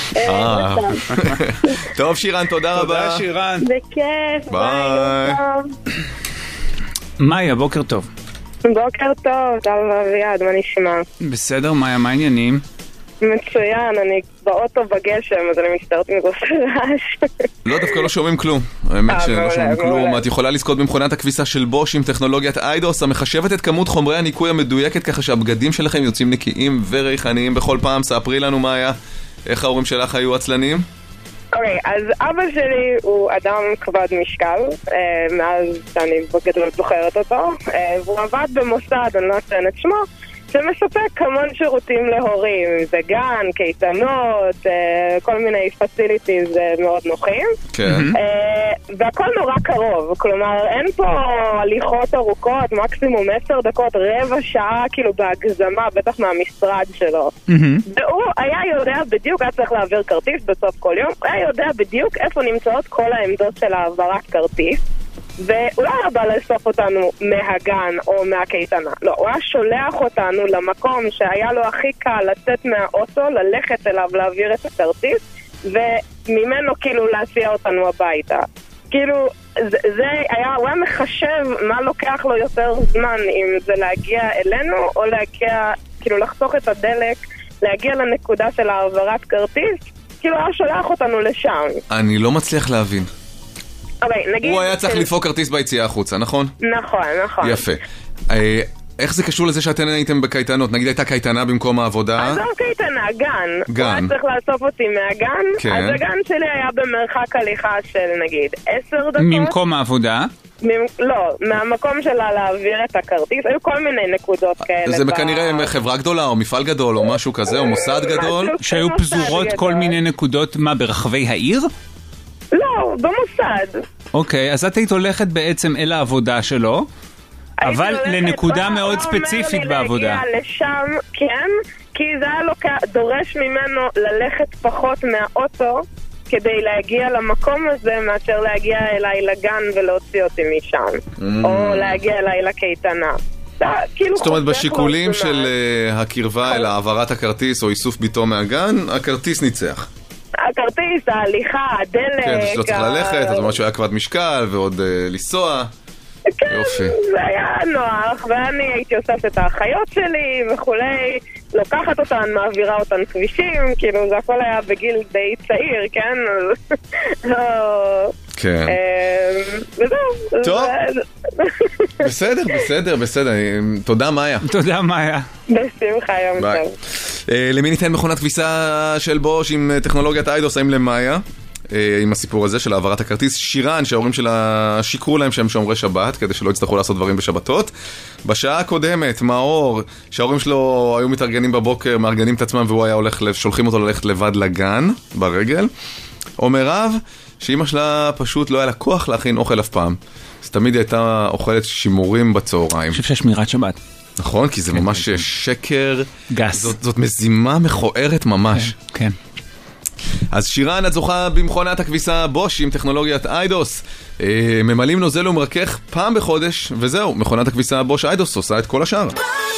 טוב שירן, תודה רבה. תודה שירן. זה כיף. ביי. מאיה, בוקר טוב. בוקר טוב, טל ואביעד, מה נשמע? בסדר, מאיה, מה העניינים? מצוין, אני באוטו בגשם, אז אני מסתרת מגוס רעש. לא, דווקא לא שומעים כלום. האמת שלא שומעים כלום. את יכולה לזכות במכונת הכביסה של בוש עם טכנולוגיית איידוס, המחשבת את כמות חומרי הניקוי המדויקת, ככה שהבגדים שלכם יוצאים נקיים וריחניים בכל פעם. ספרי לנו, מאיה, איך ההורים שלך היו עצלנים? אוקיי, אז אבא שלי הוא אדם כבד משקל, מאז שאני בגדול זוכרת אותו, והוא עבד במוסד, אני לא אציין את שמו, שמספק המון שירותים להורים, זה גן, קייטנות, כל מיני פסיליטיז מאוד נוחים. כן. והכל נורא קרוב, כלומר אין פה הליכות ארוכות, מקסימום 10 דקות, רבע שעה כאילו בהגזמה, בטח מהמשרד שלו. והוא היה יודע בדיוק, היה צריך להעביר כרטיס בסוף כל יום, הוא היה יודע בדיוק איפה נמצאות כל העמדות של העברת כרטיס. והוא לא היה בא לאסוף אותנו מהגן או מהקייטנה, לא, הוא היה שולח אותנו למקום שהיה לו הכי קל לצאת מהאוטו, ללכת אליו, להעביר את הכרטיס, וממנו כאילו להסיע אותנו הביתה. כאילו, זה היה, הוא היה מחשב מה לוקח לו יותר זמן, אם זה להגיע אלינו או להגיע, כאילו לחסוך את הדלק, להגיע לנקודה של העברת כרטיס, כאילו הוא היה שולח אותנו לשם. אני לא מצליח להבין. נגיד הוא היה צריך לדפוק כרטיס ביציאה החוצה, נכון? נכון, נכון. יפה. איך זה קשור לזה שאתן הייתם בקייטנות? נגיד הייתה קייטנה במקום העבודה? אז לא קייטנה, גן. גן. הוא היה צריך לאסוף אותי מהגן, כן. אז הגן שלי היה במרחק הליכה של נגיד 10 דקות. ממקום העבודה? לא, מהמקום שלה להעביר את הכרטיס, היו כל מיני נקודות כאלה. זה כנראה חברה גדולה או מפעל גדול או משהו כזה, או מוסד גדול? שהיו פזורות כל מיני נקודות, מה, ברחבי העיר? לא, במוסד. אוקיי, אז את היית הולכת בעצם אל העבודה שלו, אבל לנקודה מאוד ספציפית בעבודה. הוא אומר לי להגיע לשם, כן, כי זה היה דורש ממנו ללכת פחות מהאוטו כדי להגיע למקום הזה מאשר להגיע אליי לגן ולהוציא אותי משם, או להגיע אליי לקייטנה. זאת אומרת, בשיקולים של הקרבה אל העברת הכרטיס או איסוף ביתו מהגן, הכרטיס ניצח. הכרטיס, ההליכה, הדלק. כן, זה שלא צריך ללכת, אז ממש היה כבד משקל ועוד לנסוע. כן, זה היה נוח, ואני הייתי אוספת את האחיות שלי וכולי, לוקחת אותן, מעבירה אותן כבישים, כאילו זה הכל היה בגיל די צעיר, כן? כן. וזהו. טוב. בסדר. תודה, מאיה. תודה, מאיה. בשמחה, יום טוב. למי ניתן מכונת כביסה של בוש עם טכנולוגיית איידוס? האם למאיה? עם הסיפור הזה של העברת הכרטיס. שירן, שההורים שלה שיקרו להם שהם שומרי שבת, כדי שלא יצטרכו לעשות דברים בשבתות. בשעה הקודמת, מאור, שההורים שלו היו מתארגנים בבוקר, מארגנים את עצמם, והוא היה הולך, שולחים אותו ללכת לבד לגן, ברגל. אומר רב, שאמא שלה פשוט לא היה לה כוח להכין אוכל אף פעם. אז תמיד היא הייתה אוכלת שימורים בצהריים. אני חושב שיש שמירת שבת. נכון, כי זה ממש שקר. גס. זאת מזימה מכוערת ממש. כן. אז שירן, את זוכה במכונת הכביסה בוש עם טכנולוגיית איידוס. ממלאים נוזל ומרכך פעם בחודש, וזהו, מכונת הכביסה בוש איידוס עושה את כל השאר.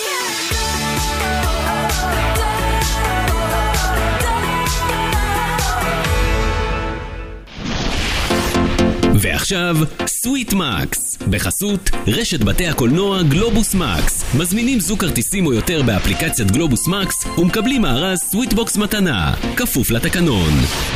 ועכשיו, סוויט מקס, בחסות רשת בתי הקולנוע גלובוס מקס. מזמינים זוג כרטיסים או יותר באפליקציית גלובוס מקס ומקבלים מארז סוויט בוקס מתנה, כפוף לתקנון.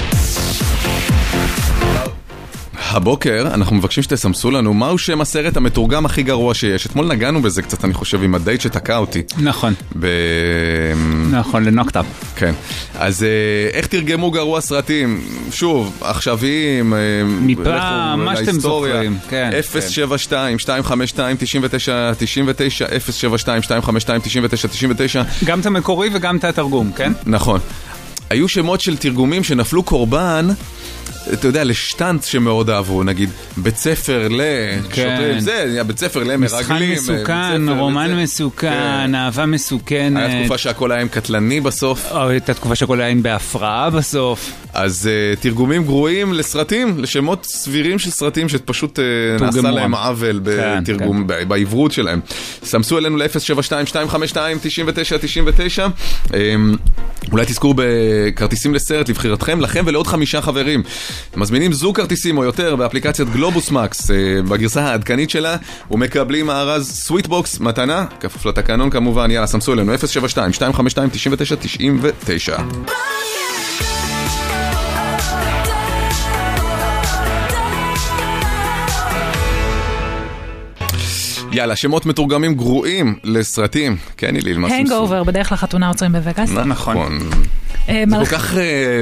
הבוקר אנחנו מבקשים שתסמסו לנו מהו שם הסרט המתורגם הכי גרוע שיש. אתמול נגענו בזה קצת, אני חושב, עם הדייט שתקע אותי. נכון. נכון, לנוקטאפ. כן. אז איך תרגמו גרוע סרטים? שוב, עכשוויים, מפעם, מה שאתם זוכרים. 072 252 99 99 072 252 99 99. גם את המקורי וגם את התרגום, כן? נכון. היו שמות של תרגומים שנפלו קורבן, אתה יודע, לשטנץ שמאוד אהבו, נגיד, בית ספר לשוטרים, זה, בית ספר למרגלים. משחק מסוכן, רומן מסוכן, אהבה מסוכנת. היה תקופה שהכל היה עם קטלני בסוף. הייתה תקופה שהכל היה עם בהפרעה בסוף. אז תרגומים גרועים לסרטים, לשמות סבירים של סרטים שפשוט נעשה להם עוול בתרגום, בעברות שלהם. סמסו אלינו ל-072-252-9999. אולי תזכרו בכרטיסים לסרט לבחירתכם, לכם ולעוד 5 חברים. מזמינים זוג כרטיסים או יותר באפליקציית גלובוס מקס בגרסה העדכנית שלה, ומקבלים מארז סוויט בוקס מתנה, כפוף לתקנון כמובן. יאללה, סמסו אלינו 072-252-9999. יאללה, שמות מתורגמים גרועים לסרטים. כן, איליל, מה סמסו? הנגאובר, בדרך לחתונה עוצרים בווגאס. נכון. זה כל כך...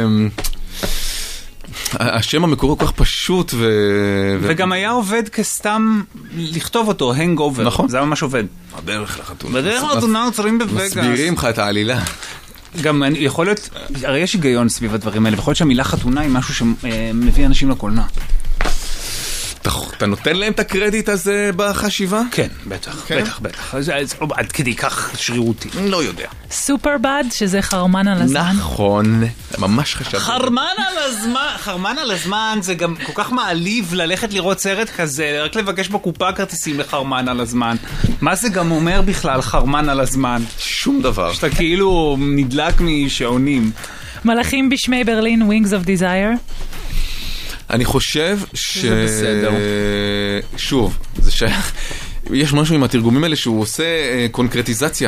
השם המקורי כל כך פשוט וגם היה עובד כסתם לכתוב אותו, הנגאובר. נכון. זה ממש עובד. בדרך לחתונה. בדרך לחתונה עוצרים בווגאס. מסבירים לך את העלילה. גם יכול להיות, הרי יש היגיון סביב הדברים האלה, ויכול להיות שהמילה חתונה היא משהו שמביא אנשים לקולנוע. אתה נותן להם את הקרדיט הזה בחשיבה? כן, בטח, בטח. זה עד כדי כך שרירותי. לא יודע. סופרבד, שזה חרמן על הזמן. נכון, ממש חשבתי. חרמן על הזמן זה גם כל כך מעליב ללכת לראות סרט כזה, רק לבקש בקופה כרטיסים לחרמן על הזמן. מה זה גם אומר בכלל חרמן על הזמן? שום דבר. שאתה כאילו נדלק משעונים. מלאכים בשמי ברלין, Wings of Desire. אני חושב שוב, זה שייך, יש משהו עם התרגומים האלה שהוא עושה קונקרטיזציה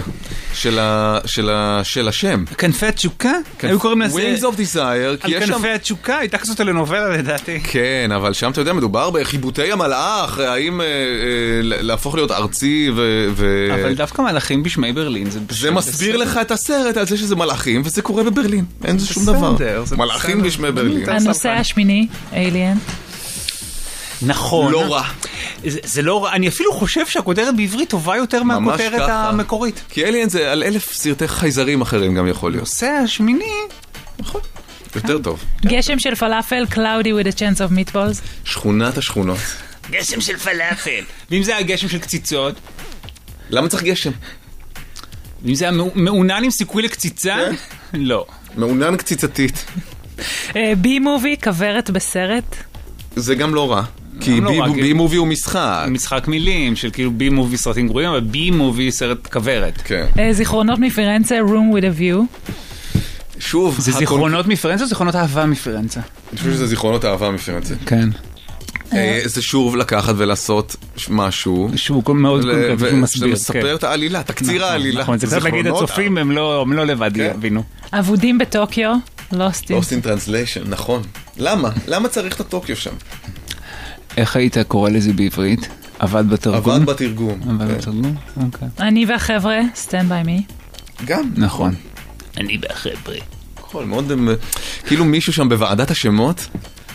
של השם. כנפי התשוקה? היו קוראים לזה... Wings of Desire. על כנפי התשוקה? הייתה כזאת לנובלה לדעתי. כן, אבל שם אתה יודע, מדובר בחיבוטי המלאך, האם להפוך להיות ארצי אבל דווקא מלאכים בשמי ברלין. זה מסביר לך את הסרט על זה שזה מלאכים, וזה קורה בברלין. אין זה שום דבר. מלאכים בשמי ברלין. הנושא השמיני, Alien. נכון. לא רע. זה לא רע. אני אפילו חושב שהכותרת בעברית טובה יותר מהכותרת המקורית. כי אליאן זה על 1000 סרטי חייזרים אחרים גם יכול להיות. נושא השמיני. נכון. יותר טוב. גשם של פלאפל, Cloudy with a chance of meatballs. שכונת השכונות. גשם של פלאפל. ואם זה הגשם של קציצות? למה צריך גשם? אם זה מעונן עם סיכוי לקציצה? לא. מעונן קציצתית. בי מובי, כברת בסרט. זה גם לא רע. כי בי מובי הוא משחק. משחק מילים של כאילו בי מובי סרטים גרועים, אבל בי מובי סרט כברת. כן. זיכרונות מפירנצה, Room with a View. שוב. זה זיכרונות מפירנצה או זיכרונות אהבה מפירנצה? אני חושב שזה זיכרונות אהבה מפירנצה. כן. זה שוב לקחת ולעשות משהו. שהוא מאוד מסביר. ומספר את העלילה, תקציר העלילה. נכון, זה קצת להגיד הצופים, הם לא לבד יבינו. אבודים בטוקיו, Lost in Translation, נכון. למה? למה צריך את הטוקיו שם? איך היית קורא לזה בעברית? עבד בתרגום? עבד בתרגום. עבד בתרגום? אוקיי. אני והחבר'ה, Stand by me. גם. נכון. אני והחבר'ה. נכון, מאוד, כאילו מישהו שם בוועדת השמות,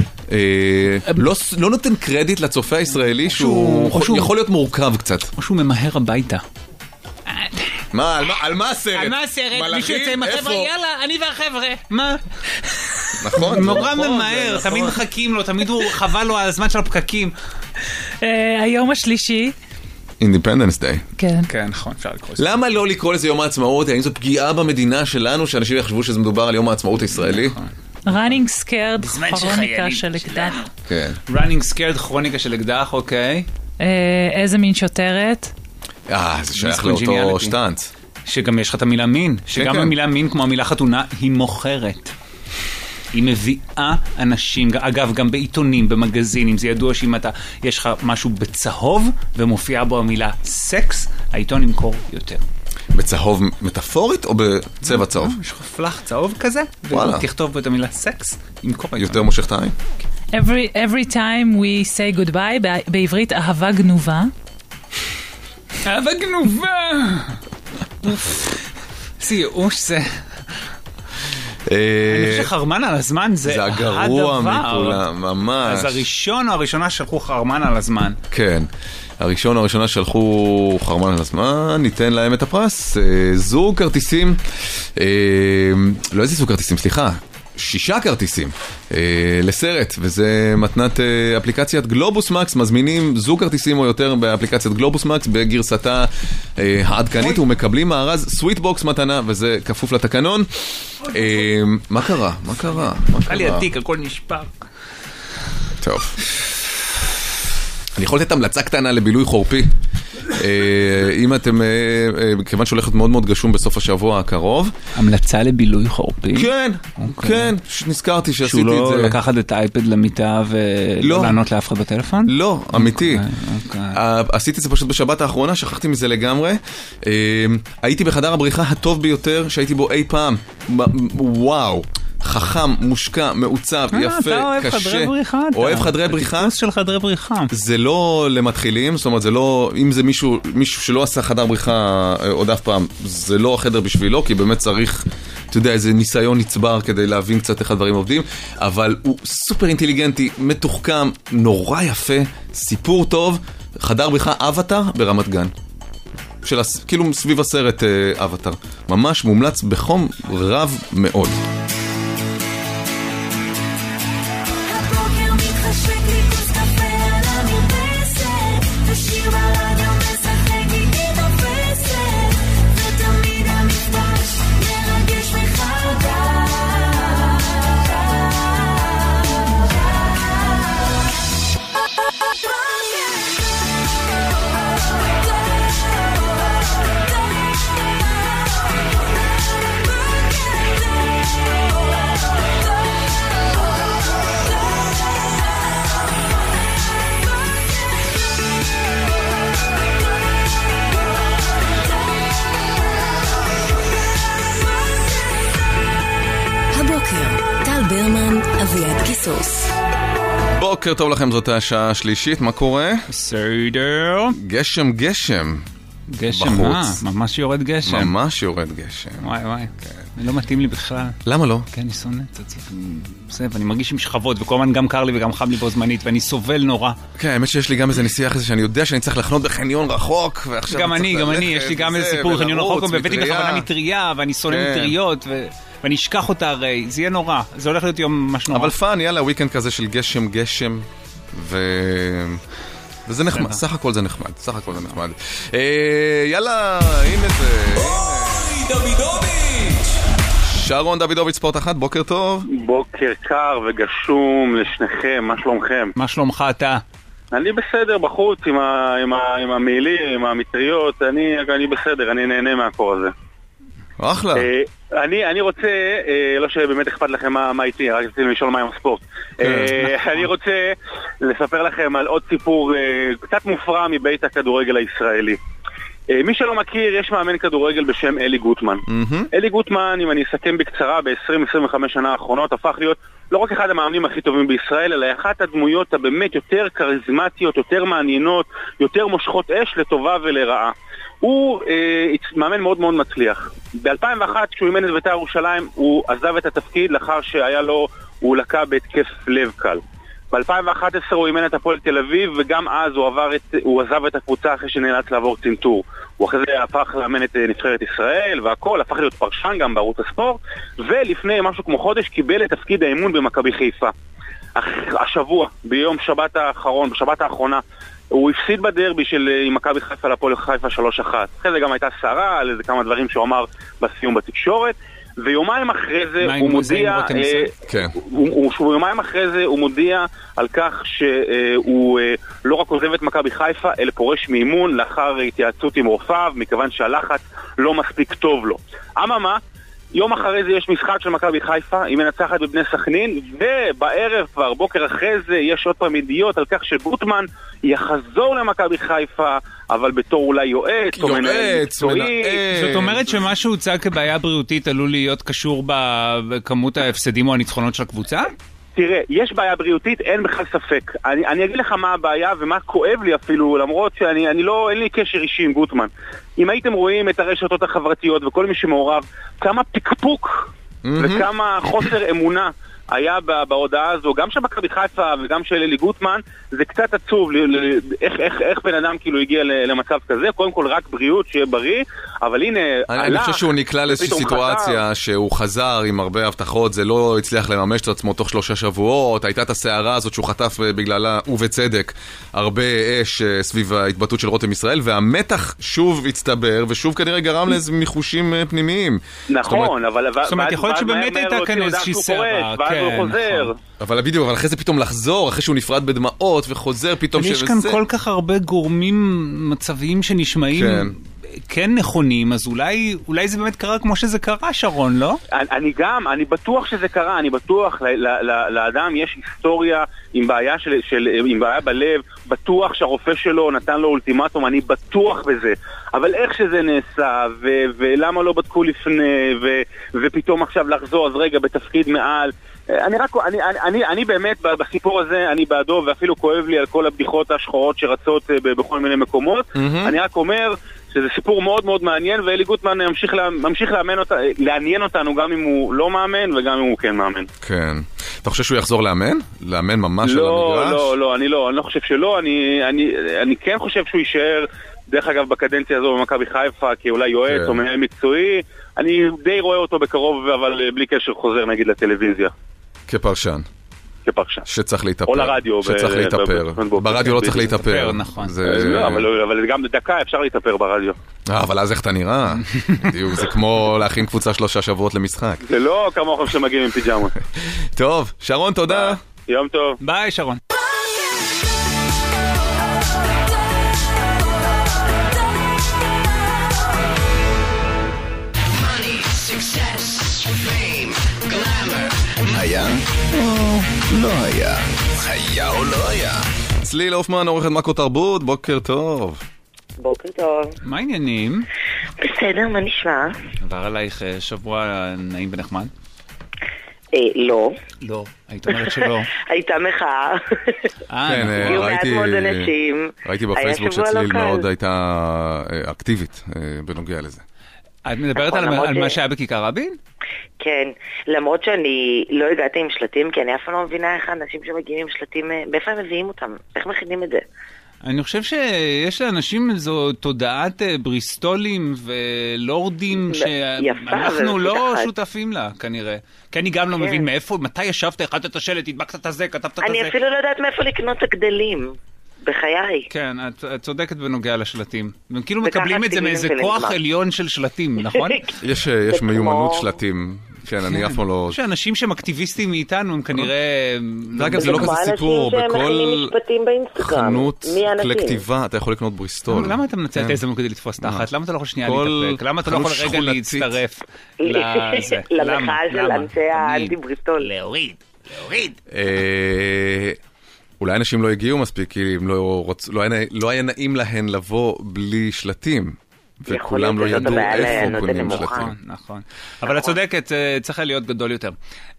לא נותן קרדיט לצופה הישראלי שהוא יכול להיות מורכב קצת. או שהוא ממהר הביתה. מה, על מה הסרט? על מה הסרט? מישהו יוצא עם החבר'ה, יאללה, אני והחבר'ה. מה? נכון. נורא ממהר, תמיד מחכים לו, תמיד הוא חבל לו על הזמן של הפקקים. היום השלישי. Independence Day. כן. כן, נכון, אפשר לקרוא לזה. למה לא לקרוא לזה יום העצמאות? האם זו פגיעה במדינה שלנו, שאנשים יחשבו שזה מדובר על יום העצמאות הישראלי? Running Scared, כרוניקה של אקדח. כן. Running Scared, כרוניקה של אקדח, אוקיי. איזה מין שוטרת? זה שייך לאותו שטנץ. שגם יש לך את המילה מין, שגם המילה מין כמו המילה חתונה היא מוכרת. היא מביאה אנשים, אגב גם בעיתונים, במגזינים, זה ידוע שאם יש לך משהו בצהוב ומופיעה בו המילה סקס, העיתון ימכור יותר. בצהוב מטאפורית או בצבע צהוב? יש לך פלח צהוב כזה, ותכתוב בו את המילה סקס, ימכור יותר. יותר מושך את העין? Every time we say goodbye, בעברית אהבה גנובה. אהבה גנובה! זה ייאוש זה... אני חושב שחרמן על הזמן זה הגרוע מכולם, ממש. אז הראשון או הראשונה שלחו חרמן על הזמן. כן, הראשון או הראשונה שלחו חרמן על הזמן, ניתן להם את הפרס. זוג כרטיסים, לא איזה זוג כרטיסים, סליחה, 6 כרטיסים לסרט, וזה מתנת אפליקציית גלובוס מקס. מזמינים זוג כרטיסים או יותר באפליקציית גלובוס מקס בגרסתה העדכנית ומקבלים מארז סוויטבוקס מתנה, וזה כפוף לתקנון. מה קרה? מה קרה? קרה לי עתיק, הכל נשפר. טוב, אני יכול לתת המלצה קטנה לבילוי חורפי. אם אתם, כיוון שהולכת מאוד מאוד גשום בסוף השבוע הקרוב. המלצה לבילוי חורפי? כן, כן, נזכרתי שעשיתי את זה. שהוא לא לקחת את האייפד למיטה ולא לענות לאף אחד בטלפון? לא, אמיתי. עשיתי את זה פשוט בשבת האחרונה, שכחתי מזה לגמרי. הייתי בחדר הבריחה הטוב ביותר שהייתי בו אי פעם. וואו. חכם, מושקע, מעוצב, יפה, קשה. אוהב חדרי בריחה? טיפוס של חדרי בריחה. זה לא למתחילים, זאת אומרת, זה לא, אם זה מישהו שלא עשה חדר בריחה עוד אף פעם, זה לא החדר בשבילו, כי באמת צריך, אתה יודע, איזה ניסיון נצבר כדי להבין קצת איך הדברים עובדים, אבל הוא סופר אינטליגנטי, מתוחכם, נורא יפה, סיפור טוב, חדר בריחה אבטר ברמת גן. כאילו סביב הסרט אבטר. ממש מומלץ בחום רב מאוד. בוקר טוב לכם, זאת השעה השלישית, מה קורה? בסדר. גשם. גשם, ממש יורד גשם. ממש יורד גשם. וואי. זה לא מתאים לי בכלל. למה לא? כן, אני שונא את זה. ואני מרגיש עם שכבות, וכל הזמן גם קר לי וגם חם לי בו זמנית, ואני סובל נורא. כן, האמת שיש לי גם איזה נסיעה כזה שאני יודע שאני צריך לחנות בחניון רחוק, גם אני, יש לי גם איזה סיפור חניון רחוק, והבאתי בכוונה מטריה, ואני שונא מטריות, ואני אשכח אותה הרי, זה יהיה נורא. זה הולך להיות יום ממש נורא. אבל פאן, יאללה, וויקנד כזה של גשם, וזה נחמד, סך הכל זה נחמד. יאללה, הנה זה. אוי, דוידוביץ'! שרון דוידוביץ', ספורט 1, בוקר טוב. בוקר קר וגשום לשניכם, מה שלומכם? מה שלומך אתה? אני בסדר בחוץ עם המעילים, עם המטריות, אני בסדר, אני נהנה מהקור הזה. אחלה. אני רוצה, לא שבאמת אכפת לכם מה איתי, רק רציתי לשאול מה עם הספורט. אני רוצה לספר לכם על עוד סיפור קצת מופרע מבית הכדורגל הישראלי. מי שלא מכיר, יש מאמן כדורגל בשם אלי גוטמן. אלי גוטמן, אם אני אסכם בקצרה, ב-20-25 שנה האחרונות, הפך להיות לא רק אחד המאמנים הכי טובים בישראל, אלא אחת הדמויות הבאמת יותר קריזמטיות, יותר מעניינות, יותר מושכות אש לטובה ולרעה. הוא מאמן מאוד מאוד מצליח. ב-2001, כשהוא אימן את בית"ר ירושלים, הוא עזב את התפקיד לאחר הוא לקה בהתקף לב קל. ב-2011 הוא אימן את הפועל תל אביב, וגם אז הוא עזב את הקבוצה אחרי שנאלץ לעבור צנתור. הוא אחרי זה הפך לאמן את נבחרת ישראל והכל, הפך להיות פרשן גם בערוץ הספורט, ולפני משהו כמו חודש קיבל את תפקיד האימון במכבי חיפה. השבוע, ביום בשבת האחרונה, הוא הפסיד בדרבי עם מכבי חיפה לפועל חיפה 3-1. אחרי זה גם הייתה סערה על איזה כמה דברים שהוא אמר בסיום בתקשורת, ויומיים אחרי זה הוא מודיע, הוא מודיע על כך שהוא לא רק עוזב את מכבי חיפה, אלא פורש מאימון לאחר התייעצות עם רופאיו, מכיוון שהלחץ לא מספיק טוב לו. אממה, יום אחרי זה יש משחק של מכבי חיפה, היא מנצחת בבני סכנין, ובערב כבר, בוקר אחרי זה, יש עוד פעם ידיעות על כך שגוטמן יחזור למכבי חיפה, אבל בתור אולי יועץ, או מנהל מקצועי. זאת אומרת שמה שהוצג כבעיה בריאותית עלול להיות קשור בכמות ההפסדים או הניצחונות של הקבוצה? תראה, יש בעיה בריאותית, אין בכלל ספק. אני אגיד לך מה הבעיה ומה כואב לי אפילו, למרות אין לי קשר אישי עם גוטמן. אם הייתם רואים את הרשתות החברתיות וכל מי שמעורב, כמה פקפוק וכמה חוסר אמונה היה בהודעה הזו, גם של מכבי חיפה וגם של אלי גוטמן, זה קצת עצוב איך בן אדם כאילו הגיע למצב כזה. קודם כל רק בריאות, שיהיה בריא, אבל הנה אני חושב שהוא נקלע לאיזושהי סיטואציה שהוא חזר עם הרבה הבטחות, זה לא הצליח לממש את עצמו תוך 3 שבועות, הייתה את הסערה הזאת שהוא חטף בגללה, ובצדק, הרבה אש סביב ההתבטאות של רותם ישראל, והמתח שוב הצטבר, ושוב כנראה גרם לאיזה מחושים פנימיים. נכון, אבל זאת אומרת, יכול להיות שבאמת הייתה כאן איזושהי סערה, אבל בדיוק, אבל אחרי זה פתאום לחזור, אחרי שהוא נפרד בדמעות וחוזר פתאום יש כאן כל כך הרבה גורמים מצביים שנשמעים כן נכונים, אז אולי זה באמת קרה כמו שזה קרה, שרון, לא? אני בטוח שזה קרה, אני בטוח, לאדם יש היסטוריה עם בעיה עם בעיה בלב, בטוח שהרופא שלו נתן לו אולטימטום, אני בטוח בזה, אבל איך שזה נעשה, ולמה לא בדקו לפני, ופתאום עכשיו לחזור, אז רגע, בתפקיד מעל, אני באמת בסיפור הזה, אני בעדו, ואפילו כואב לי על כל הבדיחות השחורות שרצות בכל מיני מקומות. אני רק אומר שזה סיפור מאוד מאוד מעניין, ואלי גוטמן ממשיך לעניין אותנו גם אם הוא לא מאמן וגם אם הוא כן מאמן. כן. אתה חושב שהוא יחזור לאמן? לאמן ממש על המגרש? לא, אני לא חושב שלא. אני כן חושב שהוא יישאר, דרך אגב, בקדנציה הזו במכבי חיפה, כאולי יועץ או מנהל מקצועי. אני די רואה אותו בקרוב, אבל בלי קשר חוזר נגיד לטלוויזיה. כפרשן. שצריך להתאפר. או לרדיו. שצריך להתאפר. ברדיו לא צריך להתאפר. נכון. אבל גם בדקה אפשר להתאפר ברדיו. אבל אז איך אתה נראה? זה כמו להכין קבוצה 3 שבועות למשחק. זה לא כמוכם שמגיעים עם פיג'מות. טוב, שרון, תודה. יום טוב. ביי, שרון. היה או לא היה? היה או לא היה? צליל אופמן, עורכת מקו תרבות, בוקר טוב. בוקר טוב. מה העניינים? בסדר, מה נשמע? עבר עלייך שבוע נעים ונחמד? לא. לא, היית אומרת שלא. הייתה מחאה. היו מעט מאוד אנשים. ראיתי בפייסבוק שצליל מאוד הייתה אקטיבית בנוגע לזה. את מדברת על מה שהיה בכיכר רבין? כן, למרות שאני לא הגעתי עם שלטים, כי אני אף פעם לא מבינה איך האנשים שמגיעים עם שלטים, באיפה הם מביאים אותם? איך מכינים את זה? אני חושב שיש לאנשים איזו תודעת בריסטולים ולורדים שאנחנו לא שותפים לה, כנראה. כי אני גם לא מבין מאיפה, מתי ישבת, החלטת את השלט, הדבקת את הזה, כתבת את זה. אני אפילו לא יודעת מאיפה לקנות את הגדלים. בחיי. כן, את צודקת בנוגע לשלטים. הם כאילו מקבלים את זה מאיזה כוח עליון של שלטים, נכון? יש מיומנות שלטים. כן, אני אף פעם לא... יש אנשים שהם אקטיביסטים מאיתנו, הם כנראה... אגב, זה לא כזה סיפור, בכל חנות לכתיבה אתה יכול לקנות בריסטול. למה אתה מנצל את ההזדמנות כדי לתפוס תחת? למה אתה לא יכול שנייה להתאפק? למה אתה לא יכול רגע להצטרף למחאה של אנשי האנטי בריסטול? להוריד. אולי אנשים לא הגיעו מספיק, כי לא היה נעים להן לבוא בלי שלטים, וכולם לא ידעו איפה קונים שלטים. נכון. אבל את צודקת, צריך להיות גדול יותר.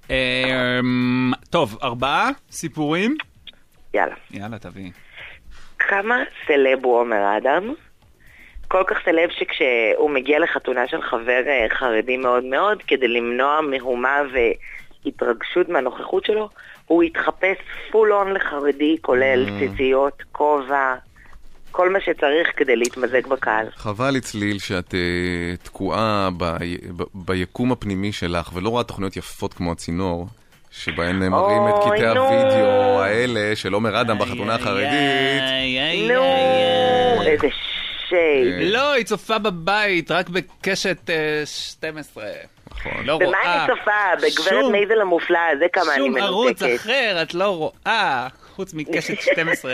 טוב, 4 סיפורים? יאללה, תביא. כמה סלב הוא עומר אדם? כל כך סלב שכשהוא מגיע לחתונה של חבר חרדי מאוד מאוד, כדי למנוע מהומה והתרגשות מהנוכחות שלו, הוא התחפש פול און לחרדי, כולל ציציות, כובע, כל מה שצריך כדי להתמזג בקהל. חבל לצליל שאת תקועה ביקום הפנימי שלך, ולא רואה תוכניות יפות כמו הצינור, שבהן מראים את קטעי הוידאו האלה של עומר אדם בחתונה החרדית. נו, איזה שי. לא, היא צופה בבית, רק בקשת 12. נכון. לא רואה. במה אני צופה? בגברת מייזל המופלאה, זה כמה אני מנותקת. שום ערוץ אחר את לא רואה, חוץ מקשת 12.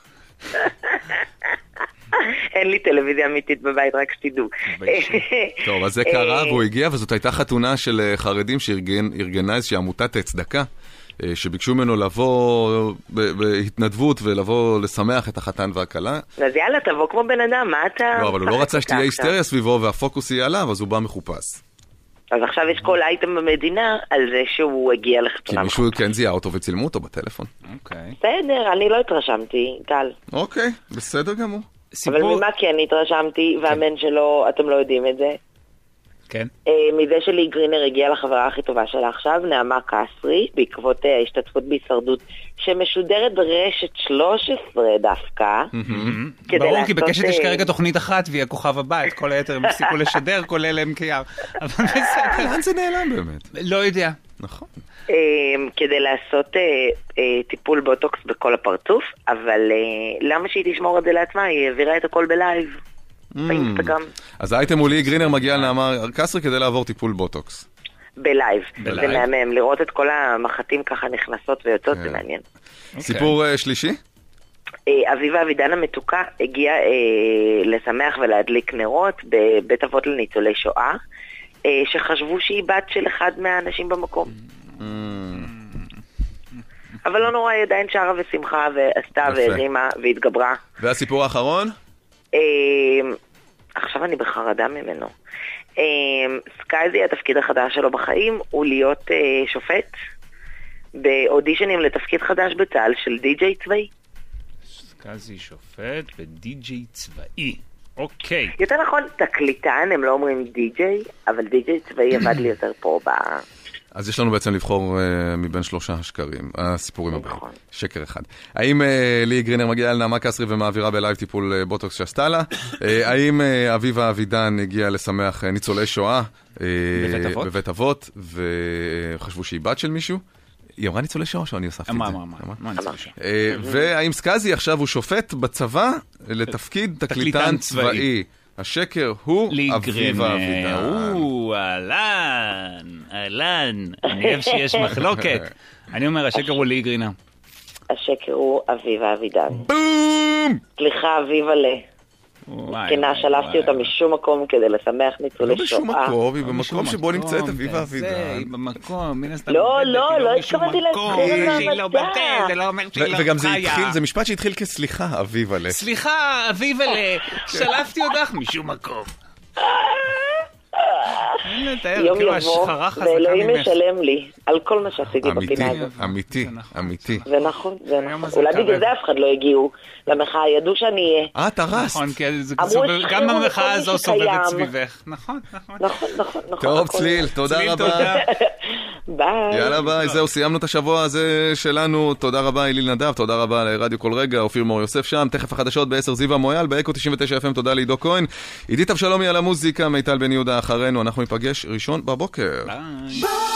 אין לי טלוויזיה אמיתית בבית, רק שתדעו. טוב, אז זה קרה והוא הגיע, וזאת הייתה חתונה של חרדים שארגנה איזושהי עמותת צדקה, שביקשו ממנו לבוא בהתנדבות ולבוא לשמח את החתן והכלה. אז יאללה, תבוא כמו בן אדם, מה אתה... לא, אבל הוא לא רצה שתהיה היסטריה סביבו והפוקוס יהיה עליו, אז הוא בא מחופש. אז עכשיו יש כל אייטם במדינה על זה שהוא הגיע לחתונה. כי מישהו כן זיהה אותו וצילמו אותו בטלפון. בסדר, אני לא התרשמתי, טל. אוקיי, בסדר גמור. אבל ממה כן התרשמתי, והמן שלו, אתם לא יודעים את זה. כן. מזה שלי גרינר הגיעה לחברה הכי טובה שלה עכשיו, נעמה קסרי, בעקבות ההשתתפות בהישרדות, שמשודרת ברשת 13 דווקא. ברור, כי בקשת יש כרגע תוכנית אחת, והיא הכוכב הבא, את כל היתר הם הפסיקו לשדר, כולל MKR. אבל בסדר. לאן זה נעלם באמת? לא יודע. נכון. כדי לעשות טיפול בוטוקס בכל הפרצוף, אבל למה שהיא תשמור את זה לעצמה? היא העבירה את הכל בלייב. באינסטגרם. אז האייטם הוא לי גרינר מגיע לנעמה קסרי כדי לעבור טיפול בוטוקס. בלייב. זה מהמם. לראות את כל המחטים ככה נכנסות ויוצאות, זה מעניין. סיפור שלישי? אביבה אבידן המתוקה הגיעה לשמח ולהדליק נרות בבית אבות לניצולי שואה, שחשבו שהיא בת של אחד מהאנשים במקום. אבל לא נורא, היא עדיין שרה ושמחה ועשתה והרימה והתגברה. והסיפור האחרון? עכשיו אני בחרדה ממנו. סקייזי, התפקיד החדש שלו בחיים הוא להיות שופט באודישנים לתפקיד חדש בצה"ל של די-ג'יי צבאי. סקייזי שופט בדי-ג'יי צבאי. אוקיי. יותר נכון, תקליטן, הם לא אומרים די-ג'יי, אבל די-ג'יי צבאי עבד לי יותר פה אז יש לנו בעצם לבחור מבין 3 שקרים, הסיפורים הבאים. שקר אחד. האם לי גרינר מגיעה לנעמה קסרי ומעבירה בלייב טיפול בוטוקס שעשתה לה? האם אביבה אבידן הגיעה לשמח ניצולי שואה בבית אבות, וחשבו שהיא בת של מישהו? היא אמרה ניצולי שואה שאני הוספתי את זה. והאם סקייזי עכשיו הוא שופט בצבא לתפקיד תקליטן צבאי? השקר הוא אביבה אבידן. אהלן, אני אוהב שיש מחלוקת. אני אומר, השקר הוא לי גרינה. השקר הוא אביבה אבידן. בום! סליחה, אביבה לה. כנה, שלפתי אותה משום מקום כדי לשמח ניצולי שואה. לא בשום מקום, היא במקום שבו נמצאת אביבה אבידן. היא במקום, מן הסתם. לא התכוונתי להזכיר זה לא אומר שהיא לא וגם זה משפט שהתחיל כסליחה, אביבה לה. סליחה, אביבה לה, שלפתי אותך משום מקום. יום יבוא, ואלוהים משלם לי על כל מה שעשיתי בפינה הזאת. אמיתי. זה נכון, זה נכון. אולי בגלל זה אף אחד לא הגיעו למחאה, ידעו שאני אהיה. את הרסת. נכון, גם המחאה הזו סובבת סביבך. נכון. טוב, צליל, תודה רבה. ביי. יאללה ביי, זהו, סיימנו את השבוע הזה שלנו. תודה רבה אליל נדב, תודה רבה לרדיו כל רגע, אופיר מור יוסף שם, תכף החדשות ב-10 זיווה מויאל, באקו 99 FM, תודה לעידו כהן. עידית אבשלומי על המוזיקה, מיטל בן יהודה אחרינו, אנחנו ניפגש ראשון בבוקר. ביי.